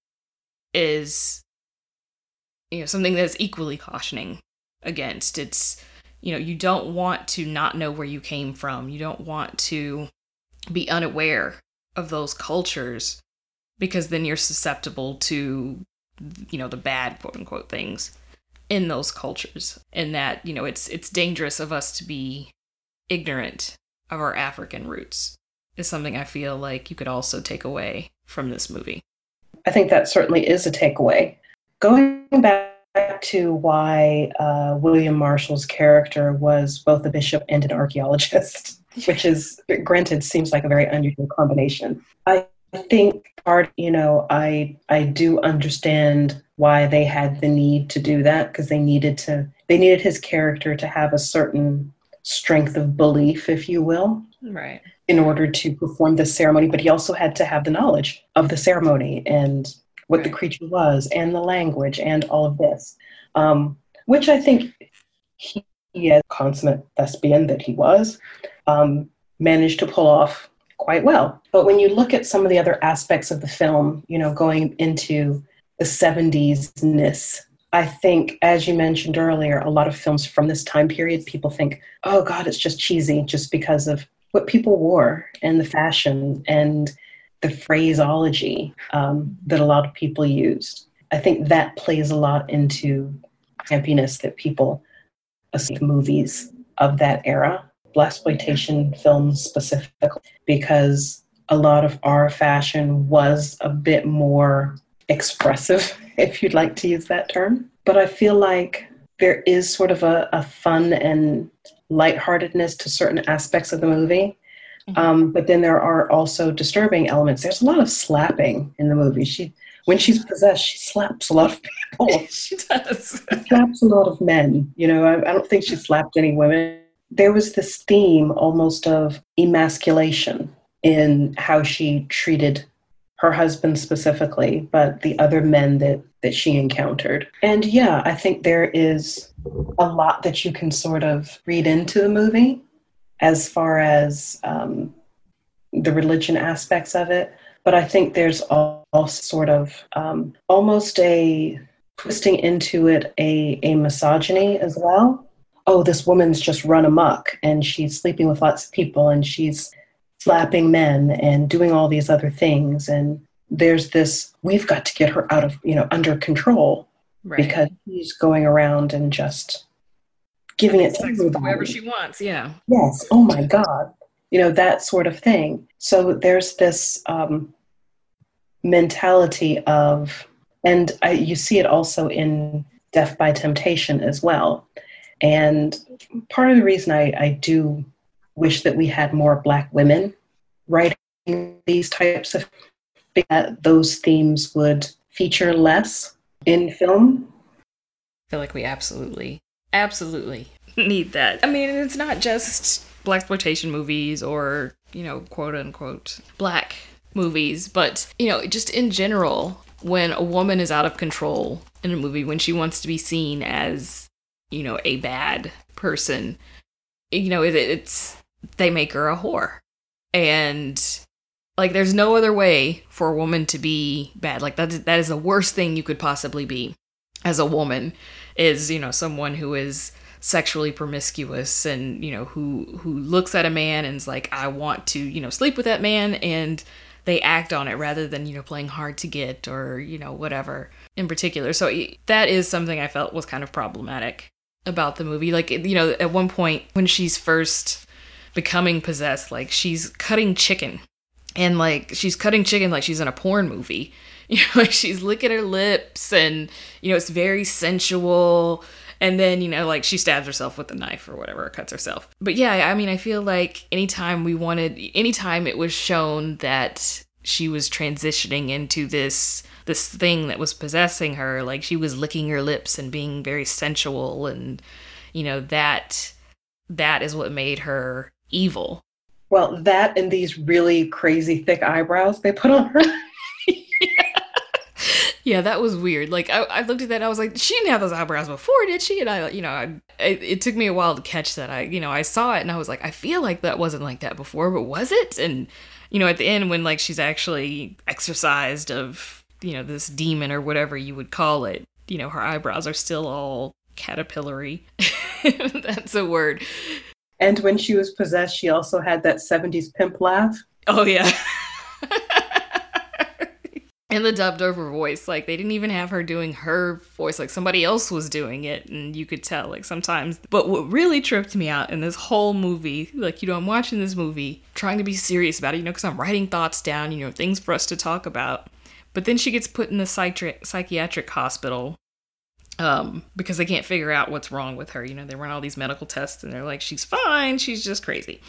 is, you know, something that's equally cautioning against. It's, you know, you don't want to not know where you came from. You don't want to be unaware of those cultures, because then you're susceptible to, you know, the bad quote unquote things in those cultures. And that, you know, it's it's dangerous of us to be ignorant of our African roots is something I feel like you could also take away from this movie. I think that certainly is a takeaway. Going back to why uh, William Marshall's character was both a bishop and an archaeologist, which is, granted, seems like a very unusual combination. I think part, you know, I I do understand why they had the need to do that, because they needed to, they needed his character to have a certain strength of belief, if you will. Right. In order to perform this ceremony, but he also had to have the knowledge of the ceremony and what right. the creature was and the language and all of this, um, which I think he, he, as a consummate thespian that he was, um, managed to pull off quite well. But when you look at some of the other aspects of the film, you know, going into the seventies-ness, I think, as you mentioned earlier, a lot of films from this time period, people think, oh God, it's just cheesy just because of what people wore and the fashion and the phraseology um, that a lot of people used. I think that plays a lot into campiness that people associate movies of that era, blaxploitation films specifically, because a lot of our fashion was a bit more expressive, if you'd like to use that term. But I feel like there is sort of a, a fun and lightheartedness to certain aspects of the movie. Mm-hmm. Um, but then there are also disturbing elements. There's a lot of slapping in the movie. She, when she's possessed, she slaps a lot of people. She does. She slaps a lot of men. You know, I, I don't think she slapped any women. There was this theme almost of emasculation in how she treated her husband specifically, but the other men that, that she encountered. And yeah, I think there is a lot that you can sort of read into the movie as far as um, the religion aspects of it. But I think there's also sort of um, almost a twisting into it a, a misogyny as well. Oh, this woman's just run amok and she's sleeping with lots of people and she's slapping men and doing all these other things. And there's this, we've got to get her out of, you know, under control, right, because she's going around and just giving it to everybody. Whoever she wants, yeah. Yes, oh my God. You know, that sort of thing. So there's this um, mentality of, and I, you see it also in Death by Temptation as well. And part of the reason I, I do wish that we had more Black women writing these types of, that those themes would feature less in film. I feel like we absolutely, absolutely need that. I mean, it's not just blaxploitation movies or, you know, quote unquote Black movies, but, you know, just in general, when a woman is out of control in a movie, when she wants to be seen as, you know, a bad person, you know, it, it's, they make her a whore. And, like, there's no other way for a woman to be bad. Like, that, that is the worst thing you could possibly be as a woman, is, you know, someone who is sexually promiscuous and, you know, who, who looks at a man and is like, I want to, you know, sleep with that man, and they act on it rather than, you know, playing hard to get or, you know, whatever in particular. So that is something I felt was kind of problematic about the movie. Like, you know, at one point when she's first becoming possessed, like, she's cutting chicken, and like she's cutting chicken like she's in a porn movie, you know, like she's licking her lips, and, you know, it's very sensual. And then, you know, like, she stabs herself with a knife or whatever, or cuts herself. But yeah, I mean, I feel like anytime we wanted, anytime it was shown that she was transitioning into this this thing that was possessing her, like, she was licking her lips and being very sensual, and, you know, that that is what made her evil. Well, that and these really crazy thick eyebrows they put on her. yeah. Yeah, that was weird. Like, I, I looked at that and I was like, she didn't have those eyebrows before, did she? And I, you know, I, it, it took me a while to catch that. I, you know, I saw it and I was like, I feel like that wasn't like that before, but was it? And, you know, at the end when, like, she's actually exorcised of, you know, this demon or whatever you would call it, you know, her eyebrows are still all caterpillary. That's a word. And when she was possessed, she also had that seventies pimp laugh. Oh, yeah. And the dubbed over voice, like, they didn't even have her doing her voice, like, somebody else was doing it, and you could tell, like, sometimes. But what really tripped me out in this whole movie, like, you know, I'm watching this movie, trying to be serious about it, you know, because I'm writing thoughts down, you know, things for us to talk about. But then she gets put in the psychiatric, psychiatric hospital, um, because they can't figure out what's wrong with her. You know, they run all these medical tests, and they're like, she's fine, she's just crazy.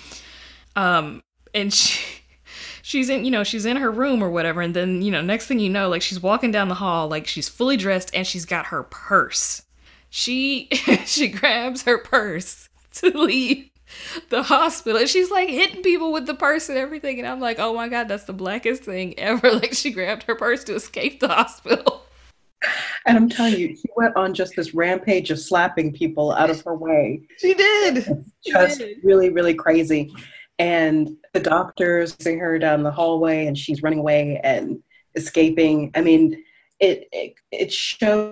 Um, and she... She's in, you know, she's in her room or whatever. And then, you know, next thing you know, like she's walking down the hall, like she's fully dressed and she's got her purse. She, she grabs her purse to leave the hospital. And she's like hitting people with the purse and everything. And I'm like, oh my God, that's the blackest thing ever. Like she grabbed her purse to escape the hospital. And I'm telling you, she went on just this rampage of slapping people out of her way. She did. Just she did. really, really crazy. And the doctor's seeing her down the hallway and she's running away and escaping. I mean, it it, it shows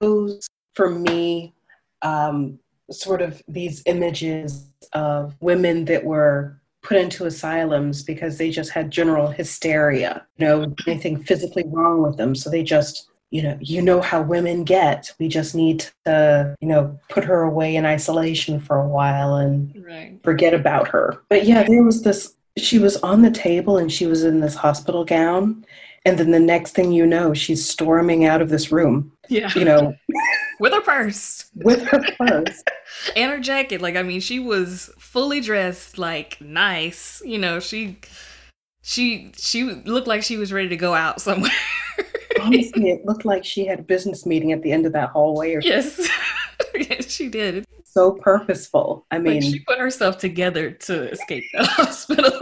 for me um, sort of these images of women that were put into asylums because they just had general hysteria, you know, anything physically wrong with them. So they just, you know, you know how women get. We just need to, you know, put her away in isolation for a while and right. forget about her. But yeah, there was this, she was on the table and she was in this hospital gown. And then the next thing you know, she's storming out of this room. Yeah. You know. With her purse. With her purse. And her jacket. Like, I mean, she was fully dressed, like, nice. You know, she, she, she looked like she was ready to go out somewhere. Honestly, it looked like she had a business meeting at the end of that hallway. Or yes. Yes, she did. So purposeful. I mean, like she put herself together to escape that hospital.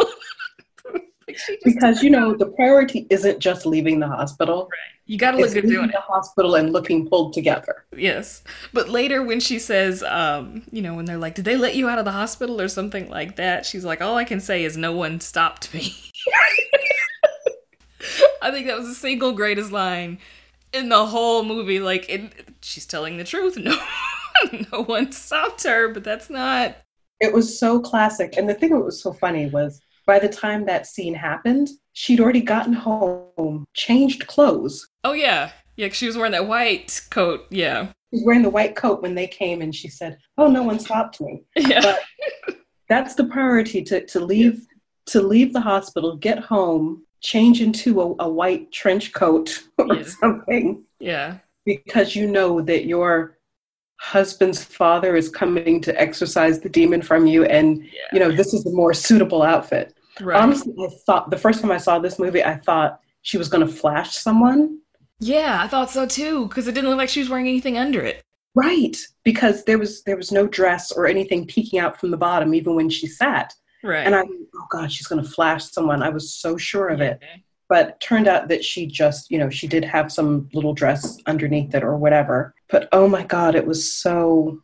Like because, you know, the priority isn't just leaving the hospital. Right. You got to look it's good leaving doing the it. hospital and looking pulled together. Yes. But later when she says, um, you know, when they're like, did they let you out of the hospital or something like that? She's like, all I can say is no one stopped me. I think that was the single greatest line in the whole movie. Like, it, she's telling the truth. No, no one stopped her, but that's not. It was so classic. And the thing that was so funny was by the time that scene happened, she'd already gotten home, changed clothes. Oh, yeah. Yeah, 'cause she was wearing that white coat. Yeah. She was wearing the white coat when they came and she said, oh, no one stopped me. Yeah. But that's the priority, to, to leave to leave the hospital, get home, change into a, a white trench coat or yeah. something. Yeah. Because you know that your husband's father is coming to exorcise the demon from you. And, yeah. you know, this is the more suitable outfit. Right. Honestly, I thought the first time I saw this movie, I thought she was going to flash someone. Yeah, I thought so too, because it didn't look like she was wearing anything under it. Right. Because there was there was no dress or anything peeking out from the bottom, even when she sat. Right. And I, oh God, she's going to flash someone. I was so sure of yeah. it. But it turned out that she just, you know, she did have some little dress underneath it or whatever. But oh my God, it was so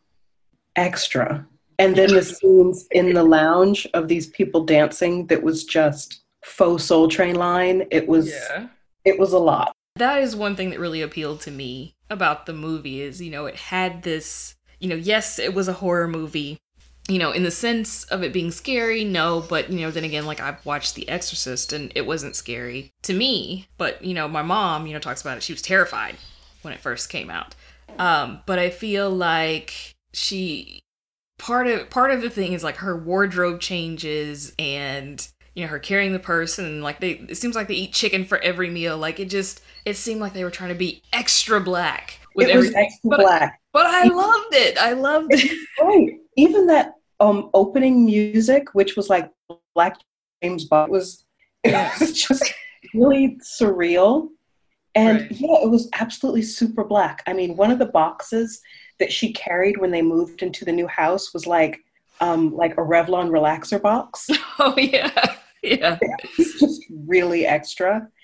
extra. And then the scenes in the lounge of these people dancing, that was just faux Soul Train line. It was, yeah. it was a lot. That is one thing that really appealed to me about the movie is, you know, it had this, you know, yes, it was a horror movie, you know, in the sense of it being scary, no, but, you know, then again, like, I've watched The Exorcist and it wasn't scary to me, but, you know, my mom, you know, talks about it, she was terrified when it first came out. Um, but I feel like she, part of, part of the thing is, like, her wardrobe changes and, you know, her carrying the purse and, like, they, it seems like they eat chicken for every meal. Like, it just, it seemed like they were trying to be extra black with it was everything. extra but, black. But I loved it. I loved it. Right. Even that um, opening music, which was like Black James Bond, was, it was just really surreal. And right. yeah, it was absolutely super black. I mean, one of the boxes that she carried when they moved into the new house was like, um, like a Revlon relaxer box. Oh, yeah. Yeah. It's just really extra.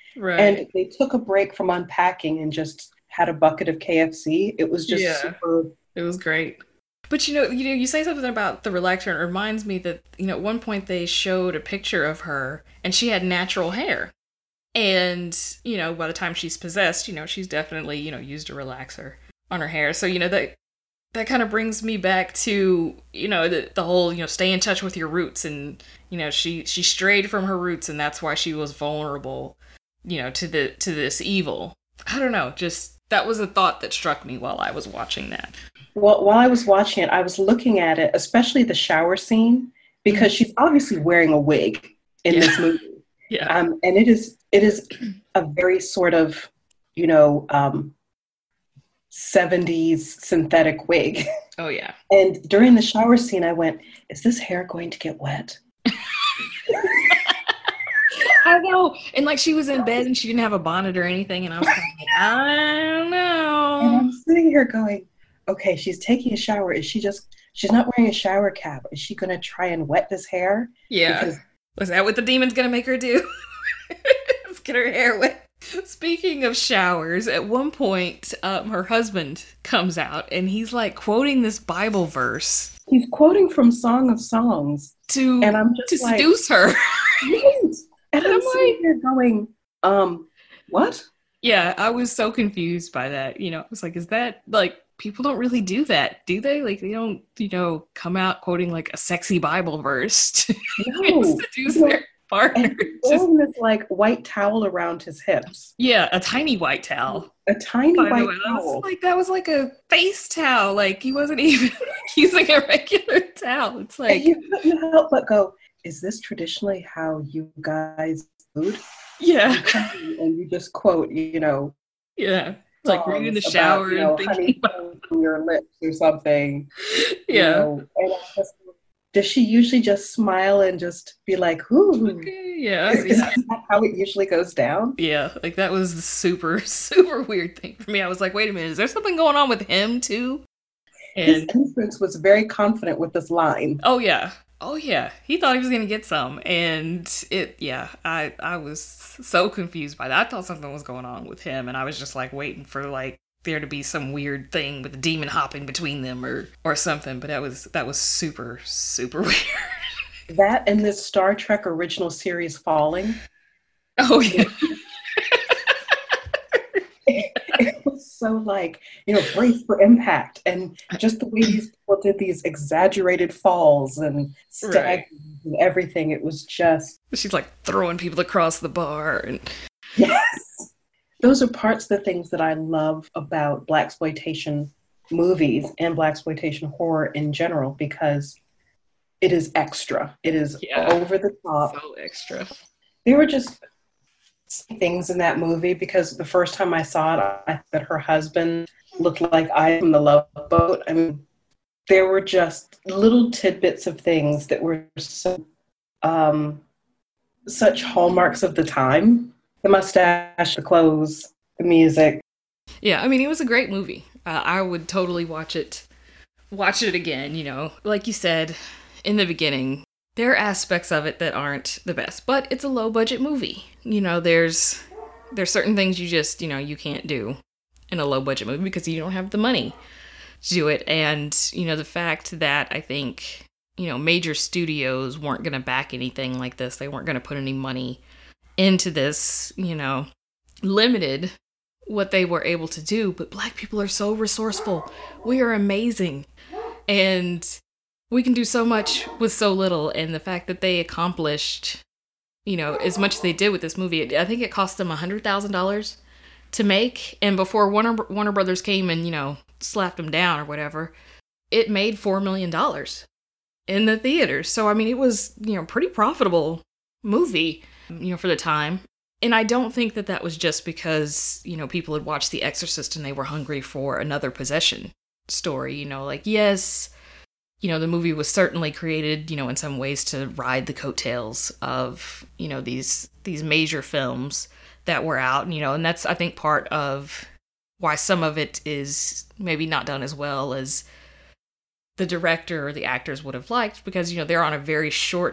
Right. And they took a break from unpacking and just had a bucket of K F C. It was just Yeah. super. It was great. But you know, you know, you say something about the relaxer, and it reminds me that, you know, at one point they showed a picture of her and she had natural hair. And, you know, by the time she's possessed, you know, she's definitely, you know, used a relaxer on her hair. So, you know, that that kind of brings me back to, you know, the, the whole, you know, stay in touch with your roots. And, you know, she, she strayed from her roots, and that's why she was vulnerable, you know, to the to this evil. I don't know, just that was a thought that struck me while I was watching that. Well, while I was watching it, I was looking at it, especially the shower scene, because she's obviously wearing a wig in Yeah. this movie. Yeah. Um, and it is it is a very sort of, you know, um, seventies synthetic wig. Oh, yeah. And during the shower scene, I went, is this hair going to get wet? I know. And like she was in bed and she didn't have a bonnet or anything. And I was kind of like, I don't And know. I'm sitting here going, okay, she's taking a shower. Is she just, she's not wearing a shower cap. Is she going to try and wet this hair? Yeah. Because Was that what the demon's gonna make her do? Let's get her hair wet. Speaking of showers, at one point, um, her husband comes out and he's like quoting this Bible verse he's quoting from Song of Songs. to And I'm just to like, seduce her. Right. And I'm I'm sitting here going, um, what? Yeah, I was so confused by that. You know, I was like, is that like people don't really do that, do they? Like they don't, you know, come out quoting like a sexy Bible verse to No. seduce You know, their partner. And he's Just- wearing this like white towel around his hips. yeah, a tiny white towel. A tiny By the white way, I was towel. like, that was like a face towel. Like he wasn't even using a regular towel. It's And like, you couldn't help but go, is this traditionally how you guys food? yeah, And you just quote, you know, yeah. Like songs reading the about, shower you know, and honey thinking about, from your lips or something. you yeah. know. And I just, does she usually just smile and just be like, ooh? Okay, yeah, Is, is yeah. that how it usually goes down? Yeah, like that was the super, super weird thing for me. I was like, wait a minute, is there something going on with him too? His And entrance was very confident with this line. oh yeah, oh yeah, he thought he was gonna get some, and it, yeah, I, I was so confused by that. I thought something was going on with him, and I was just like waiting for like there to be some weird thing with the demon hopping between them or or something. But that was that was super, super weird. That and this Star Trek original series Falling. Oh yeah. It was so like, you know, brace for impact. And just the way these people did these exaggerated falls and staggers and everything, it was just, She's like throwing people across the bar, and yes. Those are parts of the things that I love about blaxploitation movies and blaxploitation horror in general, because it is extra. It is Yeah. over the top. so extra. There were just things in that movie, because the first time I saw it, I thought that her husband looked like I from the Love Boat. I mean, there were just little tidbits of things that were so um, such hallmarks of the time. The mustache, the clothes, the music. Yeah, I mean, it was a great movie. Uh, I would totally watch it, watch it again. You know, like you said in the beginning, there are aspects of it that aren't the best, but it's a low budget movie. You know, there's there's certain things you just, you know, you can't do in a low budget movie because you don't have the money to do it. And, you know, the fact that I think, you know, major studios weren't going to back anything like this. They weren't going to put any money into this, you know, limited what they were able to do. But Black people are so resourceful. We are amazing. And we can do so much with so little. And the fact that they accomplished, you know, as much as they did with this movie, I think it cost them one hundred thousand dollars to make. And before Warner, Warner Brothers came and, you know, slapped them down or whatever, it made four million dollars in the theaters. So, I mean, it was, you know, pretty profitable movie, you know, for the time. And I don't think that that was just because, you know, people had watched The Exorcist and they were hungry for another possession story. You know, like, yes, you know, the movie was certainly created, you know, in some ways to ride the coattails of, you know, these these major films that were out, you know, and that's, I think, part of why some of it is maybe not done as well as the director or the actors would have liked, because, you know, they're on a very short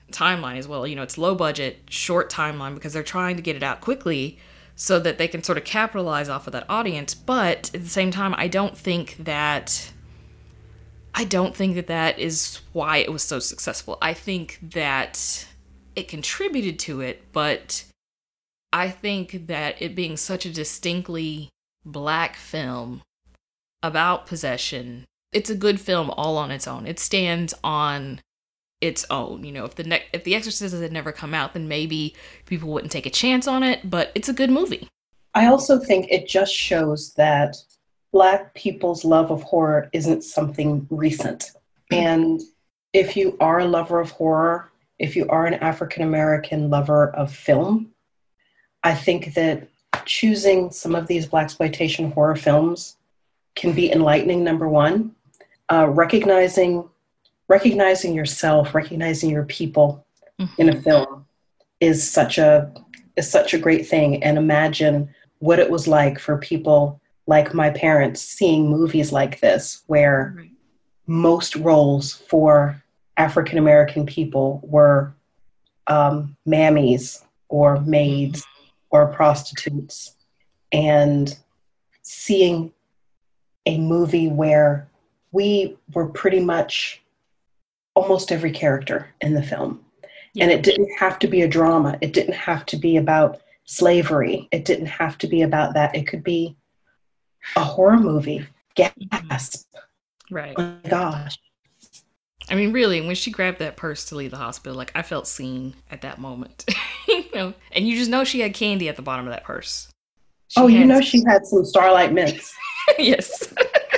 timeline as well. You know, it's low budget, short timeline because they're trying to get it out quickly so that they can sort of capitalize off of that audience. But at the same time, I don't think that I don't think that that is why it was so successful. I think that it contributed to it, but I think that it being such a distinctly Black film about possession, it's a good film all on its own. It stands on its own. You know, if the ne- if The Exorcist had never come out, then maybe people wouldn't take a chance on it, but it's a good movie. I also think it just shows that Black people's love of horror isn't something recent. And if you are a lover of horror, if you are an African-American lover of film, I think that choosing some of these blaxploitation horror films can be enlightening, number one. Uh, recognizing recognizing yourself, recognizing your people mm-hmm. in a film is such a is such a great thing. And imagine what it was like for people like my parents seeing movies like this, where right. most roles for African American people were um, mammies or maids or prostitutes, and seeing a movie where we were pretty much almost every character in the film. Yeah. And it didn't have to be a drama. It didn't have to be about slavery. It didn't have to be about that. It could be a horror movie. Gasp. Right. Oh my gosh. I mean, really, when she grabbed that purse to leave the hospital, like, I felt seen at that moment. You know, and you just know she had candy at the bottom of that purse. She oh, you had... know she had some Starlight Mints. Yes.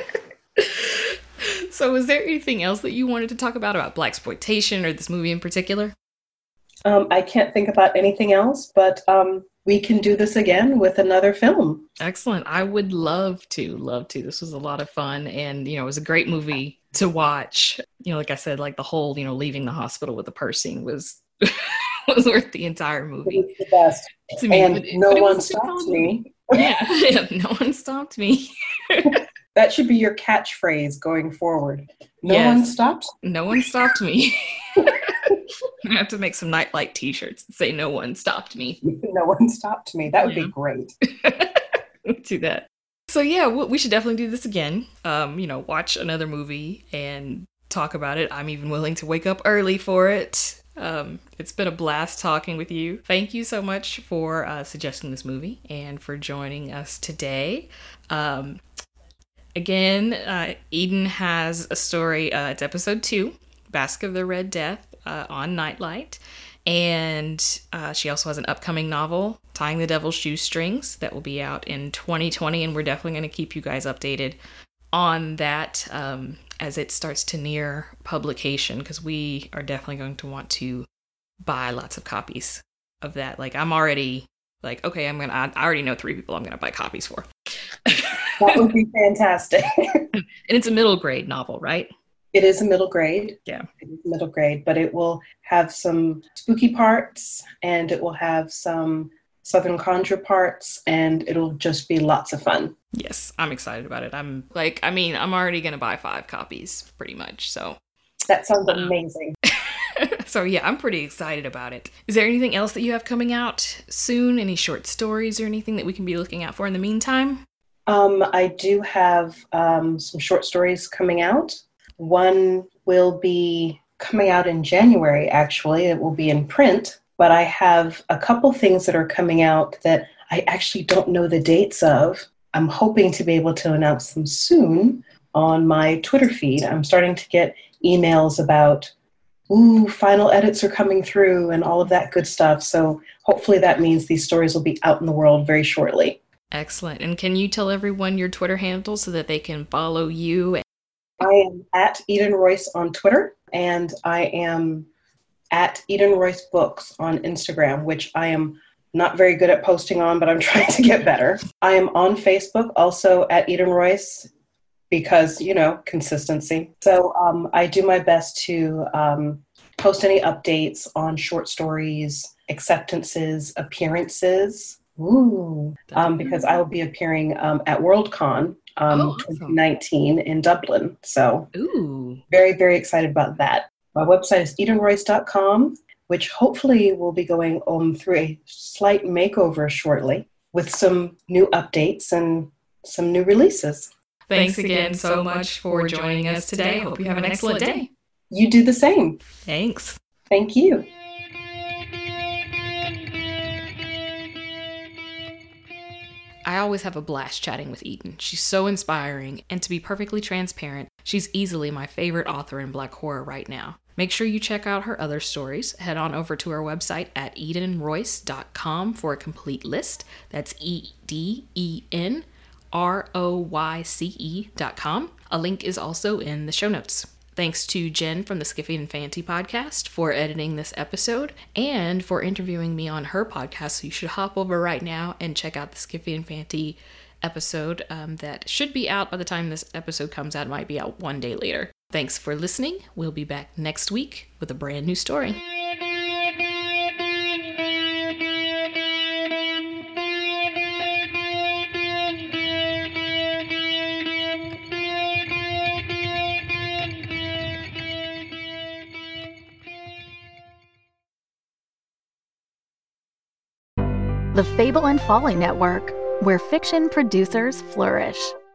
So is there anything else that you wanted to talk about, about blaxploitation or this movie in particular? Um, I can't think about anything else, but um, we can do this again with another film. Excellent. I would love to, love to. This was a lot of fun, and, you know, it was a great movie to watch. You know, like I said, like the whole, you know, leaving the hospital with the purse scene was was worth the entire movie. It was the best. To me, and but, no but one stopped me. Yeah, yeah, no one stopped me. That should be your catchphrase going forward. No yes. one stopped? No one stopped me. I have to make some Nightlight t-shirts that say no one stopped me. No one stopped me. That would yeah. be great. Do that. So yeah, we should definitely do this again. Um, you know, watch another movie and talk about it. I'm even willing to wake up early for it. Um, it's been a blast talking with you. Thank you so much for uh, suggesting this movie and for joining us today. Um, again, uh, Eden has a story. Uh, it's episode two, Basque of the Red Death, uh, on Nightlight. And uh, she also has an upcoming novel, Tying the Devil's Shoestrings, that will be out in twenty twenty. And we're definitely going to keep you guys updated on that um, as it starts to near publication, because we are definitely going to want to buy lots of copies of that. Like, I'm already like, okay, I'm going to, I already know three people I'm going to buy copies for. That would be fantastic. And it's a middle grade novel, right? It is a middle grade. Yeah. It is middle grade, but it will have some spooky parts, and it will have some Southern Conjure parts, and it'll just be lots of fun. Yes, I'm excited about it. I'm like, I mean, I'm already going to buy five copies pretty much. So that sounds um, amazing. So yeah, I'm pretty excited about it. Is there anything else that you have coming out soon? Any short stories or anything that we can be looking out for in the meantime? Um, I do have um, some short stories coming out. One will be coming out in January, actually. It will be in print, but I have a couple things that are coming out that I actually don't know the dates of. I'm hoping to be able to announce them soon on my Twitter feed. I'm starting to get emails about, ooh, final edits are coming through and all of that good stuff. So hopefully that means these stories will be out in the world very shortly. Excellent. And can you tell everyone your Twitter handle so that they can follow you? I am at Eden Royce on Twitter, and I am at Eden Royce Books on Instagram, which I am not very good at posting on, but I'm trying to get better. I am on Facebook, also at Eden Royce, because, you know, consistency. So um, I do my best to um, post any updates on short stories, acceptances, appearances. Ooh, um, because I will be appearing um, at Worldcon um, oh, awesome. twenty nineteen in Dublin. So Ooh. very, very excited about that. My website is eden royce dot com. which hopefully will be going um, through a slight makeover shortly with some new updates and some new releases. Thanks again so much for joining us today. Hope you have an excellent day. You do the same. Thanks. Thank you. I always have a blast chatting with Eden. She's so inspiring, and to be perfectly transparent, she's easily my favorite author in Black horror right now. Make sure you check out her other stories. Head on over to her website at eden royce dot com for a complete list. That's E D E N R O Y C E dot com. A link is also in the show notes. Thanks to Jen from the Skiffy and Fanty podcast for editing this episode and for interviewing me on her podcast. So you should hop over right now and check out the Skiffy and Fanty episode um, that should be out by the time this episode comes out. It might be out one day later. Thanks for listening. We'll be back next week with a brand new story. The Fable and Folly Network, where fiction producers flourish.